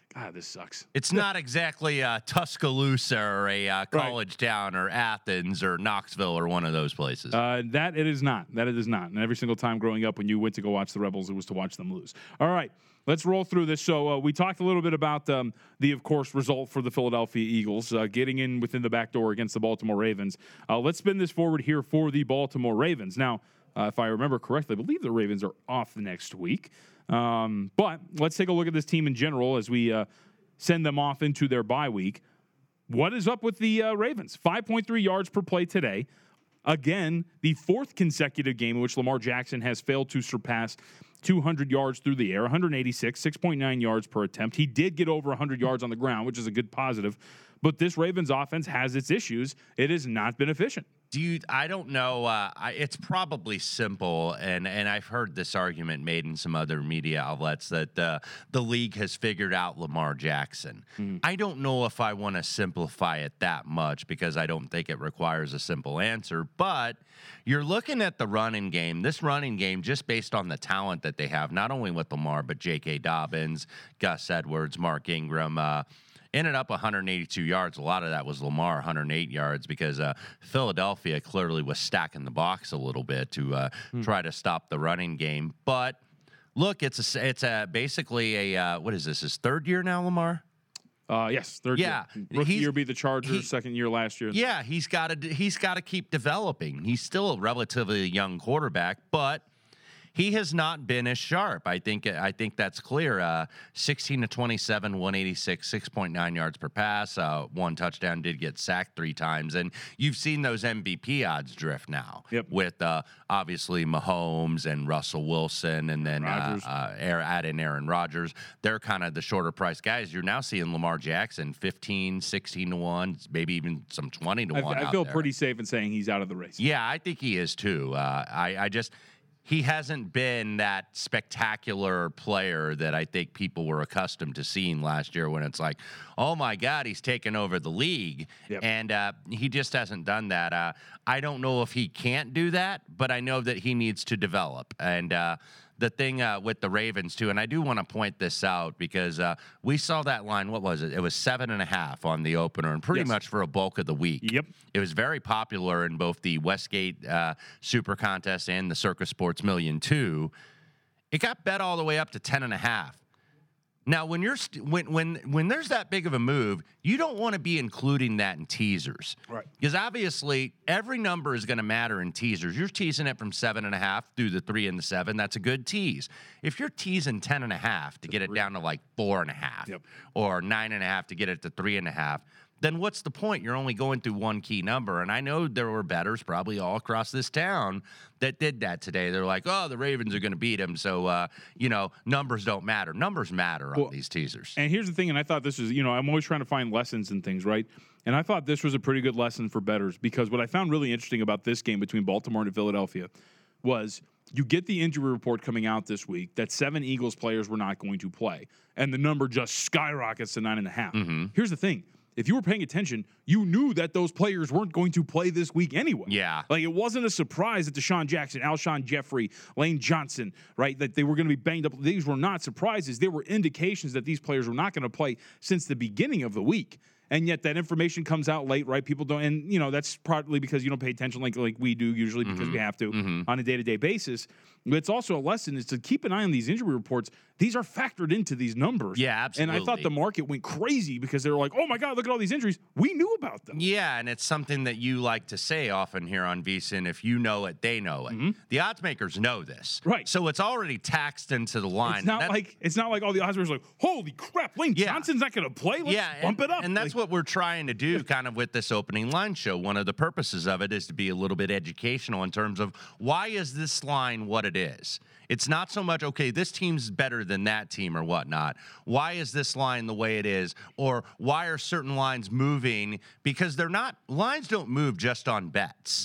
[SPEAKER 1] God, this sucks.
[SPEAKER 2] It's not exactly uh, Tuscaloosa or a uh, college
[SPEAKER 1] right.
[SPEAKER 2] town or Athens or Knoxville or one of those places.
[SPEAKER 1] Uh, that it is not. That it is not. And every single time growing up when you went to go watch the Rebels, it was to watch them lose. All right, let's roll through this. So uh, we talked a little bit about um, the, of course, result for the Philadelphia Eagles, uh, getting in within the back door against the Baltimore Ravens. Uh, let's spin this forward here for the Baltimore Ravens. Now, uh, if I remember correctly, I believe the Ravens are off next week. Um, but let's take a look at this team in general as we uh, send them off into their bye week. What is up with the uh, Ravens? five point three yards per play today. Again, the fourth consecutive game in which Lamar Jackson has failed to surpass two hundred yards through the air, one eighty-six, six point nine yards per attempt. He did get over one hundred yards on the ground, which is a good positive. But this Ravens offense has its issues. It has not been efficient.
[SPEAKER 2] Dude, I don't know. Uh, I, it's probably simple, and, and I've heard this argument made in some other media outlets that uh, the league has figured out Lamar Jackson. Mm. I don't know if I want to simplify it that much because I don't think it requires a simple answer, but you're looking at the running game. This running game, just based on the talent that they have, not only with Lamar, but J K. Dobbins, Gus Edwards, Mark Ingram, uh, ended up one eighty-two yards. A lot of that was Lamar, one hundred eight yards, because uh, Philadelphia clearly was stacking the box a little bit to uh, hmm. try to stop the running game. But look, it's a, it's a basically a uh, what is this? His third year now, Lamar?
[SPEAKER 1] Uh, yes, third
[SPEAKER 2] yeah.
[SPEAKER 1] year. Rookie year be the Chargers, he, second year last year.
[SPEAKER 2] Yeah, he's got to he's got to keep developing. He's still a relatively young quarterback, but he has not been as sharp. I think I think that's clear. Uh, sixteen to twenty-seven, one eighty-six, six point nine yards per pass. Uh, one touchdown, did get sacked three times. And you've seen those M V P odds drift now
[SPEAKER 1] yep.
[SPEAKER 2] with uh, obviously Mahomes and Russell Wilson and then uh, uh, add in Aaron Rodgers. They're kind of the shorter price guys. You're now seeing Lamar Jackson fifteen, sixteen to one, maybe even some twenty to one.
[SPEAKER 1] I, I feel pretty safe in saying he's out of the race.
[SPEAKER 2] Yeah, I think he is too. Uh, I, I just... He hasn't been that spectacular player that I think people were accustomed to seeing last year when it's like, oh, my God, he's taken over the league. Yep. And uh, he just hasn't done that. Uh, I don't know if he can't do that, but I know that he needs to develop. And uh, the thing uh, with the Ravens, too, and I do want to point this out because uh, we saw that line, what was it? It was seven and a half on the opener and pretty yes. much for a bulk of the week.
[SPEAKER 1] Yep.
[SPEAKER 2] It was very popular in both the Westgate uh, Super Contest and the Circus Sports Million two. It got bet all the way up to ten and a half. Now, when you're st- when when when there's that big of a move, you don't want to be including that in teasers,
[SPEAKER 1] right?
[SPEAKER 2] Because obviously every number is going to matter in teasers. You're teasing it from seven and a half through the three and the seven. That's a good tease. If you're teasing ten and a half to get it down to like four and a half,
[SPEAKER 1] yep.
[SPEAKER 2] or nine and a half to get it to three and a half, then what's the point? You're only going through one key number. And I know there were bettors probably all across this town that did that today. They're like, oh, the Ravens are going to beat them. So, uh, you know, numbers don't matter. Numbers matter
[SPEAKER 1] well,
[SPEAKER 2] on these teasers.
[SPEAKER 1] And here's the thing, and I thought this is, you know, I'm always trying to find lessons and things, right? And I thought this was a pretty good lesson for bettors because what I found really interesting about this game between Baltimore and Philadelphia was you get the injury report coming out this week that seven Eagles players were not going to play. And the number just skyrockets to nine and a half.
[SPEAKER 2] Mm-hmm.
[SPEAKER 1] Here's the thing. If you were paying attention, you knew that those players weren't going to play this week anyway.
[SPEAKER 2] Yeah.
[SPEAKER 1] Like, it wasn't a surprise that Deshaun Jackson, Alshon Jeffrey, Lane Johnson, right, that they were going to be banged up. These were not surprises. There were indications that these players were not going to play since the beginning of the week. And yet that information comes out late, right? People don't, and, you know, that's partly because you don't pay attention like like we do usually because
[SPEAKER 2] mm-hmm.
[SPEAKER 1] we have to
[SPEAKER 2] mm-hmm.
[SPEAKER 1] on a day-to-day basis. But it's also a lesson is to keep an eye on these injury reports. These are factored into these numbers.
[SPEAKER 2] Yeah, absolutely.
[SPEAKER 1] And I thought the market went crazy because they were like, oh, my God, look at all these injuries. We knew about them.
[SPEAKER 2] Yeah, and it's something that you like to say often here on VSiN. If you know it, they know it. Mm-hmm. The odds makers know this.
[SPEAKER 1] Right.
[SPEAKER 2] So it's already taxed into the line.
[SPEAKER 1] It's not like it's not like all the odds makers are like, holy crap, Lane yeah. Johnson's not going to play. Let's
[SPEAKER 2] yeah,
[SPEAKER 1] bump
[SPEAKER 2] and,
[SPEAKER 1] it up.
[SPEAKER 2] And that's
[SPEAKER 1] like,
[SPEAKER 2] what we're trying to do kind of with this opening line show. One of the purposes of it is to be a little bit educational in terms of why is this line what it is. It's not so much, okay, this team's better than that team or whatnot. Why is this line the way it is? Or why are certain lines moving? Because they're not, lines don't move just on bets. Mm-hmm.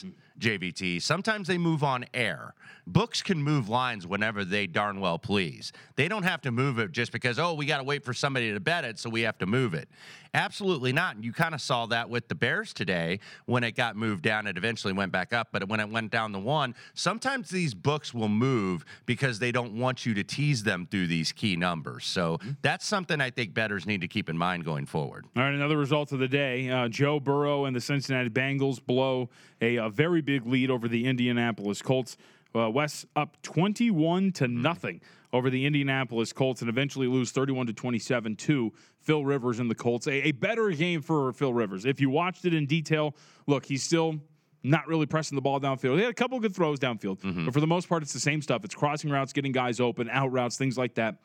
[SPEAKER 2] J V T. Sometimes they move on air. Books can move lines whenever they darn well please. They don't have to move it just because, oh, we got to wait for somebody to bet it, so we have to move it. Absolutely not. And you kind of saw that with the Bears today when it got moved down. It eventually went back up, but when it went down to one, sometimes these books will move because they don't want you to tease them through these key numbers. So that's something I think bettors need to keep in mind going forward.
[SPEAKER 1] All right, another result of the day. Uh, Joe Burrow and the Cincinnati Bengals blow a, a very big lead over the Indianapolis Colts. Uh, Wes up twenty-one to nothing over the Indianapolis Colts, and eventually lose thirty-one to twenty-seven to Phil Rivers and the Colts. A, a better game for Phil Rivers. If you watched it in detail, look, he's still not really pressing the ball downfield. He had a couple of good throws downfield, mm-hmm. but for the most part, it's the same stuff. It's crossing routes, getting guys open, out routes, things like that.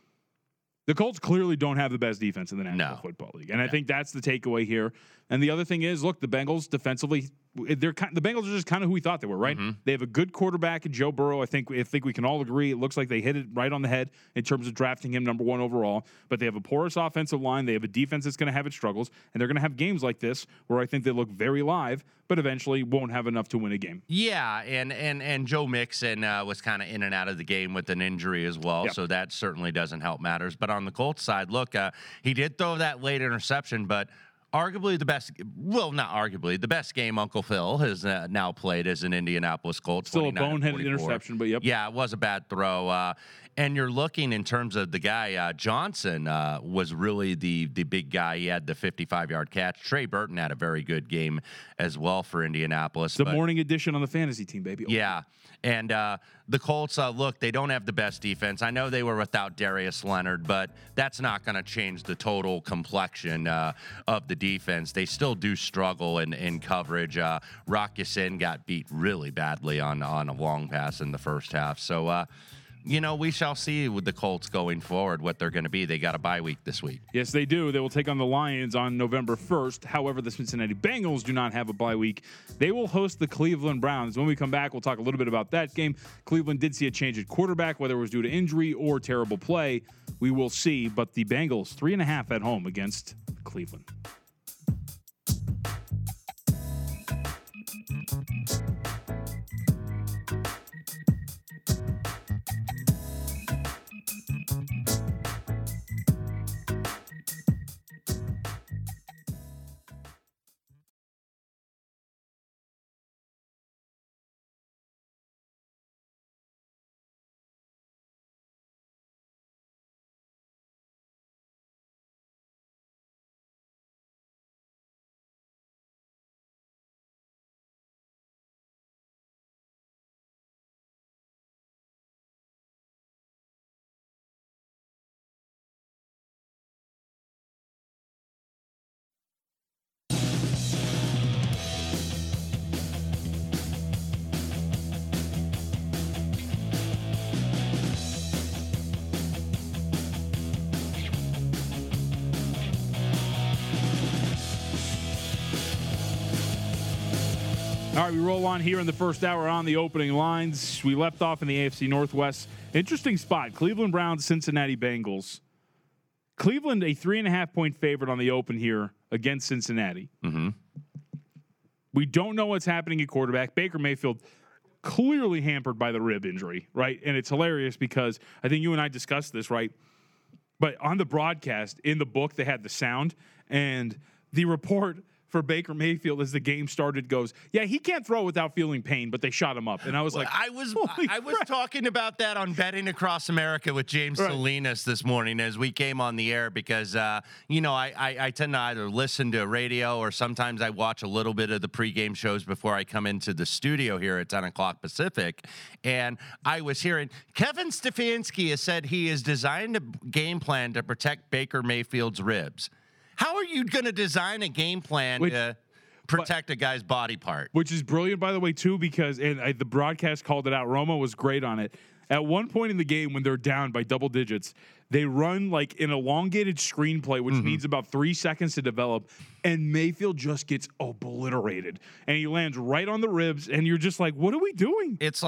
[SPEAKER 1] The Colts clearly don't have the best defense in the National
[SPEAKER 2] No.
[SPEAKER 1] Football League, and
[SPEAKER 2] yeah.
[SPEAKER 1] I think that's the takeaway here. And the other thing is, look, the Bengals defensively, they're kind, the Bengals are just kind of who we thought they were, right? Mm-hmm. They have a good quarterback in Joe Burrow. I think I think we can all agree. It looks like they hit it right on the head in terms of drafting him number one overall. But they have a porous offensive line. They have a defense that's going to have its struggles, and they're going to have games like this where I think they look very live, but eventually won't have enough to win a game.
[SPEAKER 2] Yeah, and and and Joe Mixon uh, was kind of in and out of the game with an injury as well, yep. so that certainly doesn't help matters. But on the Colts side, look, uh, he did throw that late interception, but arguably the best, well, not arguably, the best game Uncle Phil has uh, now played as an Indianapolis Colts.
[SPEAKER 1] Still a boneheaded interception, but yep.
[SPEAKER 2] Yeah, it was a bad throw. Uh, and you're looking in terms of the guy, uh, Johnson uh, was really the the big guy. He had the fifty-five-yard catch. Trey Burton had a very good game as well for Indianapolis.
[SPEAKER 1] The morning edition on the fantasy team, baby.
[SPEAKER 2] Oh. Yeah, and uh, the Colts, uh, look, they don't have the best defense. I know they were without Darius Leonard, but that's not going to change the total complexion uh, of the defense. They still do struggle in, in coverage. Uh, Rock Ya-Sin got beat really badly on, on a long pass in the first half. So, uh, you know, we shall see with the Colts going forward what they're going to be. They got a bye week this week.
[SPEAKER 1] Yes, they do. They will take on the Lions on November first. However, the Cincinnati Bengals do not have a bye week. They will host the Cleveland Browns. When we come back, we'll talk a little bit about that game. Cleveland did see a change at quarterback, whether it was due to injury or terrible play. We will see. But the Bengals, three and a half at home against Cleveland. All right, we roll on here in the first hour on the opening lines. We left off in the A F C Northwest. Interesting spot. Cleveland Browns, Cincinnati Bengals. Cleveland, a three and a half point favorite on the open here against Cincinnati.
[SPEAKER 2] Mm-hmm.
[SPEAKER 1] We don't know what's happening at quarterback. Baker Mayfield clearly hampered by the rib injury, right? And it's hilarious because I think you and I discussed this, right? But on the broadcast, in the book, they had the sound, and the report for Baker Mayfield as the game started goes, yeah, he can't throw without feeling pain, but they shot him up. And I was
[SPEAKER 2] well,
[SPEAKER 1] like,
[SPEAKER 2] I was I was
[SPEAKER 1] crap.
[SPEAKER 2] talking about that on Betting Across America with James right. Salinas this morning as we came on the air because, uh, you know, I, I, I tend to either listen to radio or sometimes I watch a little bit of the pregame shows before I come into the studio here at ten o'clock Pacific. And I was hearing Kevin Stefanski has said he has designed a game plan to protect Baker Mayfield's ribs. How are you going to design a game plan which, to protect but, a guy's body part?
[SPEAKER 1] Which is brilliant, by the way, too, because and I, the broadcast called it out. Romo was great on it. At one point in the game, when they're down by double digits, they run like an elongated screenplay, which mm-hmm. needs about three seconds to develop, and Mayfield just gets obliterated. And he lands right on the ribs, and you're just like, what are we doing?
[SPEAKER 2] It's like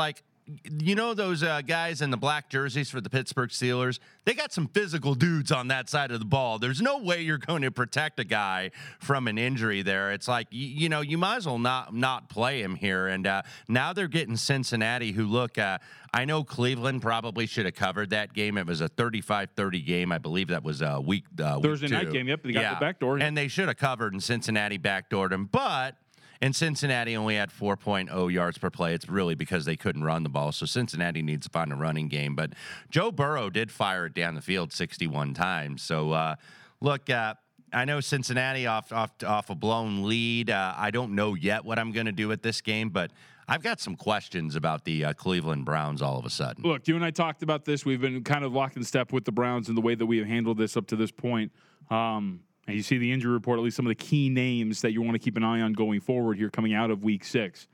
[SPEAKER 2] you know those uh, guys in the black jerseys for the Pittsburgh Steelers? They got some physical dudes on that side of the ball. There's no way you're going to protect a guy from an injury there. It's like, you, you know, you might as well not not play him here. And uh, now they're getting Cincinnati, who look, uh, I know Cleveland probably should have covered that game. It was a thirty-five thirty game. I believe that was a week uh,
[SPEAKER 1] Thursday
[SPEAKER 2] week
[SPEAKER 1] night
[SPEAKER 2] two.
[SPEAKER 1] game. Yep, they got
[SPEAKER 2] yeah.
[SPEAKER 1] the backdoor.
[SPEAKER 2] And they should have covered, and Cincinnati backdoored him. But and Cincinnati only had four point oh yards per play. It's really because they couldn't run the ball. So Cincinnati needs to find a running game. But Joe Burrow did fire it down the field sixty-one times. So, uh, look, uh, I know Cincinnati off off off a blown lead. Uh, I don't know yet what I'm going to do with this game, but I've got some questions about the uh, Cleveland Browns all of a sudden.
[SPEAKER 1] Look, you and I talked about this. We've been kind of locked in step with the Browns in the way that we have handled this up to this point. Um, And you see the injury report, at least some of the key names that you want to keep an eye on going forward here coming out of week six.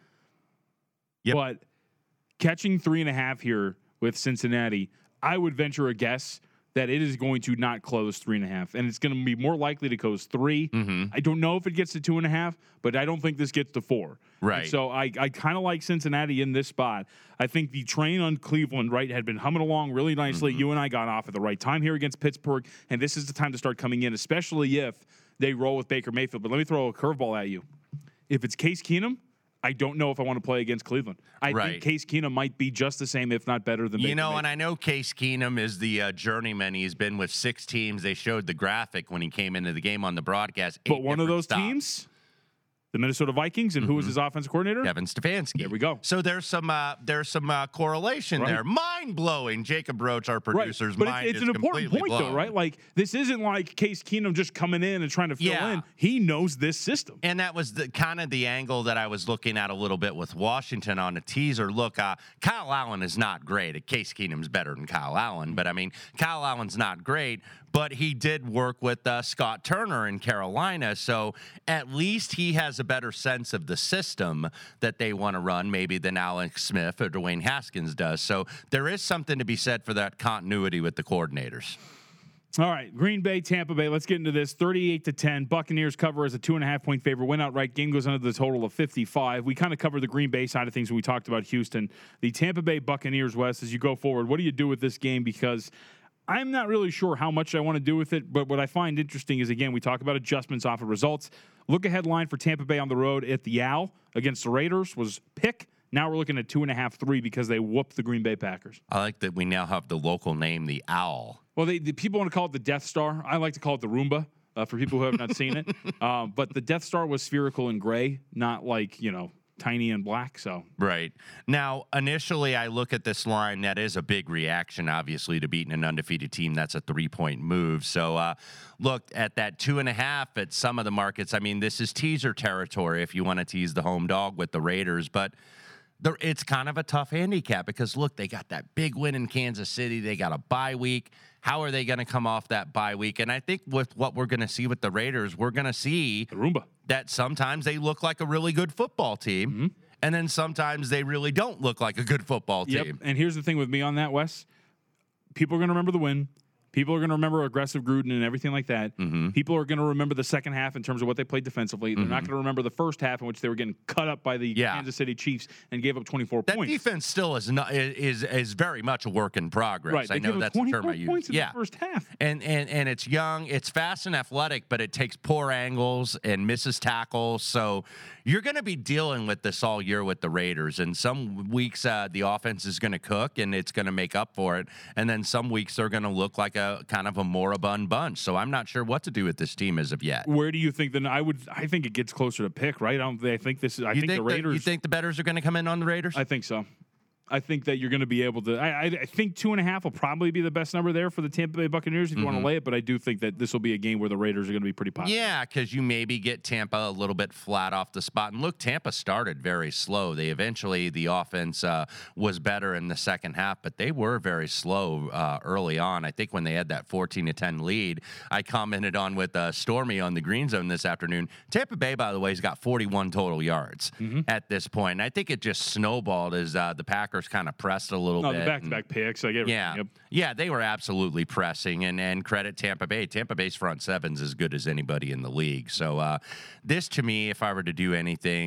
[SPEAKER 2] Yep.
[SPEAKER 1] But catching three and a half here with Cincinnati, I would venture a guess that it is going to not close three and a half. And it's going to be more likely to close three.
[SPEAKER 2] Mm-hmm.
[SPEAKER 1] I don't know if it gets to two and a half, but I don't think this gets to four.
[SPEAKER 2] Right.
[SPEAKER 1] And so I, I kind of like Cincinnati in this spot. I think the train on Cleveland, right, had been humming along really nicely. Mm-hmm. You and I got off at the right time here against Pittsburgh, and this is the time to start coming in, especially if they roll with Baker Mayfield. But let me throw a curveball at you. If it's Case Keenum, I don't know if I want to play against Cleveland. I
[SPEAKER 2] right.
[SPEAKER 1] think Case Keenum might be just the same, if not better than Baker
[SPEAKER 2] You know,
[SPEAKER 1] Mayfield.
[SPEAKER 2] and I know Case Keenum is the uh, journeyman. He's been with six teams. They showed the graphic when he came into the game on the broadcast.
[SPEAKER 1] But one of those
[SPEAKER 2] stops.
[SPEAKER 1] teams, the Minnesota Vikings, and mm-hmm. who was his offensive coordinator?
[SPEAKER 2] Kevin Stefanski.
[SPEAKER 1] There we go.
[SPEAKER 2] So there's some uh, there's some uh, correlation
[SPEAKER 1] right.
[SPEAKER 2] there. Mind blowing. Jacob Roach, our producer's
[SPEAKER 1] right. but
[SPEAKER 2] mind
[SPEAKER 1] it's, it's
[SPEAKER 2] is
[SPEAKER 1] an important point,
[SPEAKER 2] blown.
[SPEAKER 1] though, right? Like this isn't like Case Keenum just coming in and trying to fill
[SPEAKER 2] yeah.
[SPEAKER 1] in. He knows this system,
[SPEAKER 2] and that was the kind of the angle that I was looking at a little bit with Washington on a teaser. Look, uh, Kyle Allen is not great. Case Keenum's better than Kyle Allen, but I mean, Kyle Allen's not great. But he did work with uh, Scott Turner in Carolina, so at least he has a better sense of the system that they want to run, maybe than Alex Smith or Dwayne Haskins does. So there is something to be said for that continuity with the coordinators.
[SPEAKER 1] All right, Green Bay, Tampa Bay. Let's get into this. thirty-eight to ten. Buccaneers cover as a two and a half point favorite. Win outright. Game goes under the total of fifty-five. We kind of covered the Green Bay side of things when we talked about Houston. The Tampa Bay Buccaneers, Wes, as you go forward, what do you do with this game? Because I'm not really sure how much I want to do with it, but what I find interesting is, again, we talk about adjustments off of results. Look ahead line for Tampa Bay on the road at the Owl against the Raiders was pick. Now we're looking at two and a half, three because they whooped the Green Bay Packers.
[SPEAKER 2] I like that we now have the local name, the Owl.
[SPEAKER 1] Well, they, the people want to call it the Death Star. I like to call it the Roomba uh, for people who have not seen it. Um, but the Death Star was spherical and gray, not like, you know, tiny and black. So
[SPEAKER 2] right now, initially, I look at this line. That is a big reaction, obviously, to beating an undefeated team. That's a three-point move. So, uh, look at that two and a half at some of the markets. I mean, this is teaser territory if you want to tease the home dog with the Raiders, but the, it's kind of a tough handicap because look, they got that big win in Kansas City. They got a bye week. How are they going to come off that bye week? And I think with what we're going to see with the Raiders, we're going to see
[SPEAKER 1] the Roomba.
[SPEAKER 2] That sometimes they look like a really good football team, mm-hmm. and then sometimes they really don't look like a good football team.
[SPEAKER 1] Yep. And here's the thing with me on that, Wes. People are going to remember the win. People are going to remember aggressive Gruden and everything like that. Mm-hmm. People are going to remember the second half in terms of what they played defensively. They're mm-hmm. not going to remember the first half in which they were getting cut up by the yeah. Kansas City Chiefs and gave up twenty-four
[SPEAKER 2] that
[SPEAKER 1] points.
[SPEAKER 2] That defense still is not, is is very much a work in progress.
[SPEAKER 1] Right.
[SPEAKER 2] I know that's the term I use.
[SPEAKER 1] Points in
[SPEAKER 2] yeah.
[SPEAKER 1] the first half.
[SPEAKER 2] And and and it's young, it's fast and athletic, but it takes poor angles and misses tackles. So you're going to be dealing with this all year with the Raiders. And some weeks uh, the offense is going to cook and it's going to make up for it. And then some weeks they're going to look like a kind of a moribund bunch. So I'm not sure what to do with this team as of yet.
[SPEAKER 1] Where do you think then? I would. I think it gets closer to pick, right? I don't. I think this is. I
[SPEAKER 2] you
[SPEAKER 1] think,
[SPEAKER 2] think
[SPEAKER 1] the Raiders.
[SPEAKER 2] The, you think the bettors are going to come in on the Raiders?
[SPEAKER 1] I think so. I think that you're going to be able to. I, I, I think two and a half will probably be the best number there for the Tampa Bay Buccaneers if you mm-hmm. want to lay it. But I do think that this will be a game where the Raiders are going to be pretty popular.
[SPEAKER 2] Yeah, because you maybe get Tampa a little bit flat off the spot. And look, Tampa started very slow. They eventually the offense uh, was better in the second half, but they were very slow uh, early on. I think when they had that fourteen to ten lead, I commented on with uh, Stormy on the Green Zone this afternoon. Tampa Bay, by the way, has got forty-one total yards mm-hmm. at this point. And I think it just snowballed as uh, the Packers kind of pressed a little
[SPEAKER 1] no,
[SPEAKER 2] bit.
[SPEAKER 1] No, the back-to-back picks. I get
[SPEAKER 2] yeah,
[SPEAKER 1] yep.
[SPEAKER 2] yeah, they were absolutely pressing, and and credit Tampa Bay. Tampa Bay's front seven's as good as anybody in the league. So uh, this, to me, if I were to do anything,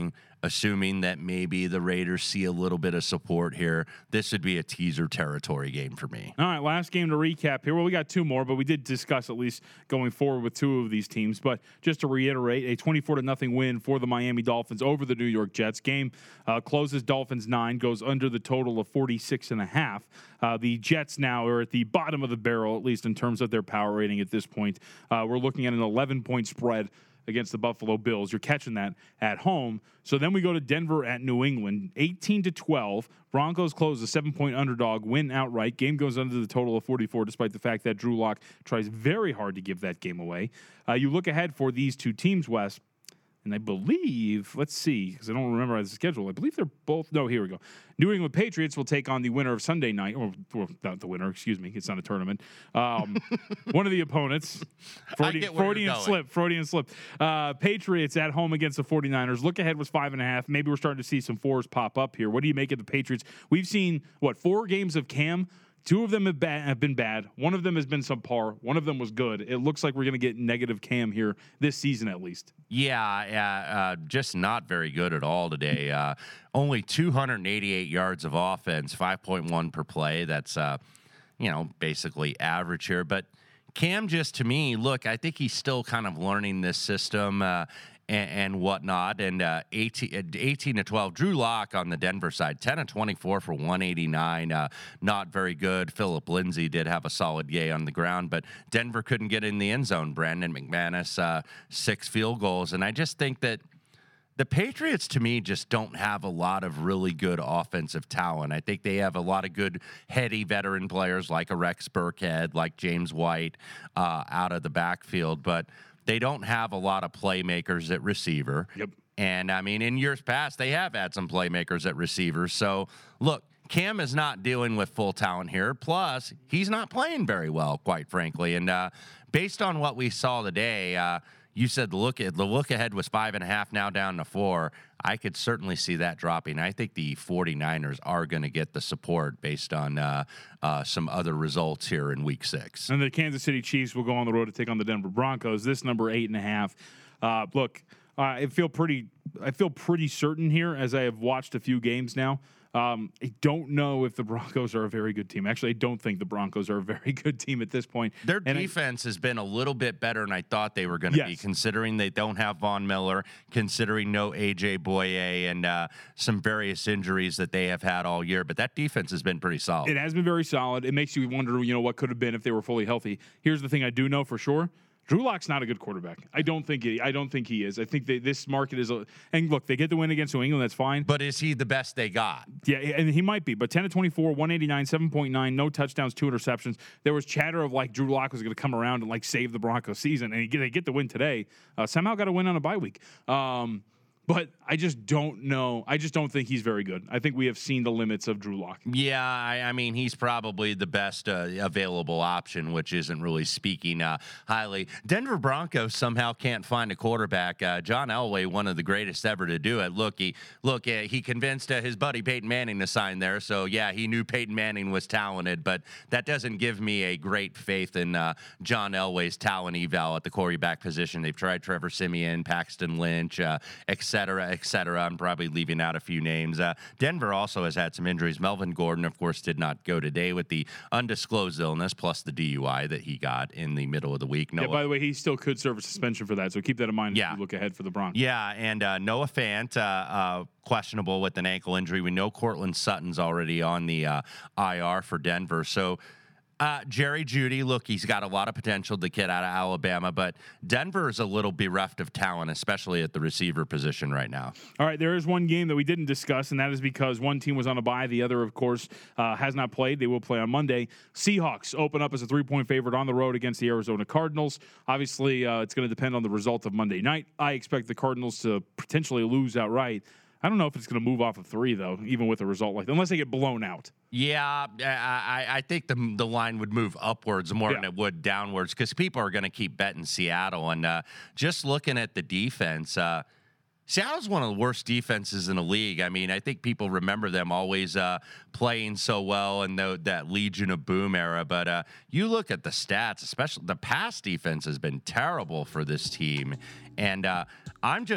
[SPEAKER 2] assuming that maybe the Raiders see a little bit of support here, this would be a teaser territory game for me.
[SPEAKER 1] All right, last game to recap here. Well, we got two more, but we did discuss at least going forward with two of these teams. But just to reiterate, a twenty-four to nothing win for the Miami Dolphins over the New York Jets. Game uh, closes Dolphins nine, goes under the total of forty-six and a half. Uh, the Jets now are at the bottom of the barrel, at least in terms of their power rating at this point. Uh, we're looking at an eleven point spread against the Buffalo Bills. You're catching that at home. So then we go to Denver at New England, eighteen to twelve. Broncos close a seven-point underdog, win outright. Game goes under the total of forty-four, despite the fact that Drew Lock tries very hard to give that game away. Uh, you look ahead for these two teams, Wes, and I believe, let's see, because I don't remember the schedule. I believe they're both, no, here we go. New England Patriots will take on the winner of Sunday night, or, or not the winner, excuse me, it's not a tournament. Um, one of the opponents, Freudian, Freudian slip, Freudian slip. Uh, Patriots at home against the forty-niners. Look ahead was five and a half. Maybe we're starting to see some fours pop up here. What do you make of the Patriots? We've seen, what, four games of Cam? Two of them have, ba- have been bad. One of them has been subpar. One of them was good. It looks like we're going to get negative Cam here this season at least.
[SPEAKER 2] Yeah, yeah, uh, just not very good at all today. Uh, only two hundred eighty-eight yards of offense, five point one per play. That's, uh, you know, basically average here. But Cam just, to me, look, I think he's still kind of learning this system. Uh, And, and whatnot, and uh, eighteen, eighteen to twelve. Drew Lock on the Denver side, ten and twenty-four for one eighty-nine. Uh, not very good. Phillip Lindsay did have a solid day on the ground, but Denver couldn't get in the end zone. Brandon McManus, uh, six field goals. And I just think that the Patriots, to me, just don't have a lot of really good offensive talent. I think they have a lot of good, heady veteran players like a Rex Burkhead, like James White uh, out of the backfield, but they don't have a lot of playmakers at receiver.
[SPEAKER 1] Yep.
[SPEAKER 2] And, I mean, in years past, they have had some playmakers at receiver. So, look, Cam is not dealing with full talent here. Plus, he's not playing very well, quite frankly. And uh, based on what we saw today, uh, you said the look the look ahead was five and a half, now down to four. I could certainly see that dropping. I think the forty-niners are going to get the support based on uh, uh, some other results here in week six.
[SPEAKER 1] And the Kansas City Chiefs will go on the road to take on the Denver Broncos. This number eight and a half. Uh, look, uh, I feel pretty. I feel pretty certain here as I have watched a few games now. Um, I don't know if the Broncos are a very good team. Actually, I don't think the Broncos are a very good team at this point.
[SPEAKER 2] Their
[SPEAKER 1] and
[SPEAKER 2] defense I, has been a little bit better than I thought they were going to
[SPEAKER 1] yes.
[SPEAKER 2] be, considering they don't have Von Miller, considering no A J Boye, and uh, some various injuries that they have had all year. But that defense has been pretty solid.
[SPEAKER 1] It has been very solid. It makes you wonder, you know, what could have been if they were fully healthy. Here's the thing I do know for sure. Drew Lock's not a good quarterback. I don't think he. I don't think he is. I think they, this market is. A, and look, they get the win against New England. That's fine.
[SPEAKER 2] But is he the best they got?
[SPEAKER 1] Yeah, and he might be. But ten to twenty-four, one eighty-nine, seven point nine, no touchdowns, two interceptions. There was chatter of like Drew Lock was going to come around and like save the Broncos season, and he, they get the win today. Uh, somehow got a win on a bye week. Um, But I just don't know. I just don't think he's very good. I think we have seen the limits of Drew Lock.
[SPEAKER 2] Yeah, I, I mean, he's probably the best uh, available option, which isn't really speaking uh, highly. Denver Broncos somehow can't find a quarterback. Uh, John Elway, one of the greatest ever to do it. Look, he look uh, he convinced uh, his buddy Peyton Manning to sign there. So, yeah, he knew Peyton Manning was talented, but that doesn't give me a great faith in uh, John Elway's talent eval at the quarterback position. They've tried Trevor Siemian, Paxton Lynch, uh, et cetera, et cetera. I'm probably leaving out a few names. Uh, Denver also has had some injuries. Melvin Gordon, of course, did not go today with the undisclosed illness plus the D U I that he got in the middle of the week. Noah,
[SPEAKER 1] yeah, by the way, he still could serve a suspension for that, so keep that in mind
[SPEAKER 2] yeah.
[SPEAKER 1] as you look ahead for the Broncos.
[SPEAKER 2] Yeah, and uh, Noah Fant, uh, uh, questionable with an ankle injury. We know Cortland Sutton's already on the uh, I R for Denver. So, Uh, Jerry Jeudy, look, he's got a lot of potential, the kid out of Alabama, but Denver is a little bereft of talent, especially at the receiver position right now.
[SPEAKER 1] All right, there is one game that we didn't discuss, and that is because one team was on a bye. The other, of course, uh, has not played. They will play on Monday. Seahawks open up as a three-point favorite on the road against the Arizona Cardinals. Obviously, uh, it's going to depend on the result of Monday night. I expect the Cardinals to potentially lose outright. I don't know if it's going to move off of three, though, even with a result like that, unless they get blown out.
[SPEAKER 2] Yeah, I, I think the the line would move upwards more yeah. than it would downwards because people are going to keep betting Seattle. And uh, just looking at the defense, uh, Seattle's one of the worst defenses in the league. I mean, I think people remember them always uh, playing so well in the, that Legion of Boom era. But uh, you look at the stats, especially the pass defense has been terrible for this team. And uh, I'm just...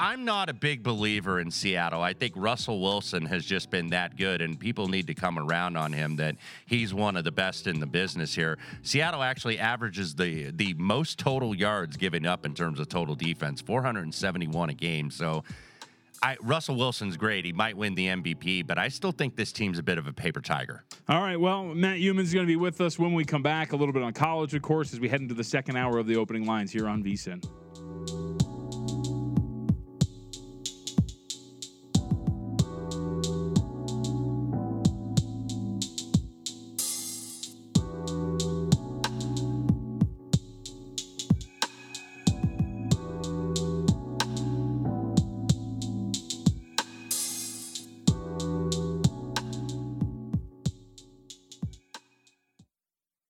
[SPEAKER 2] I'm not a big believer in Seattle. I think Russell Wilson has just been that good, and people need to come around on him that he's one of the best in the business here. Seattle actually averages the the most total yards given up in terms of total defense, four hundred seventy-one a game. So I, Russell Wilson's great. He might win the M V P, but I still think this team's a bit of a paper tiger.
[SPEAKER 1] All right, well, Matt Youmans going to be with us when we come back. A little bit on college, of course, as we head into the second hour of the opening lines here on V S I N.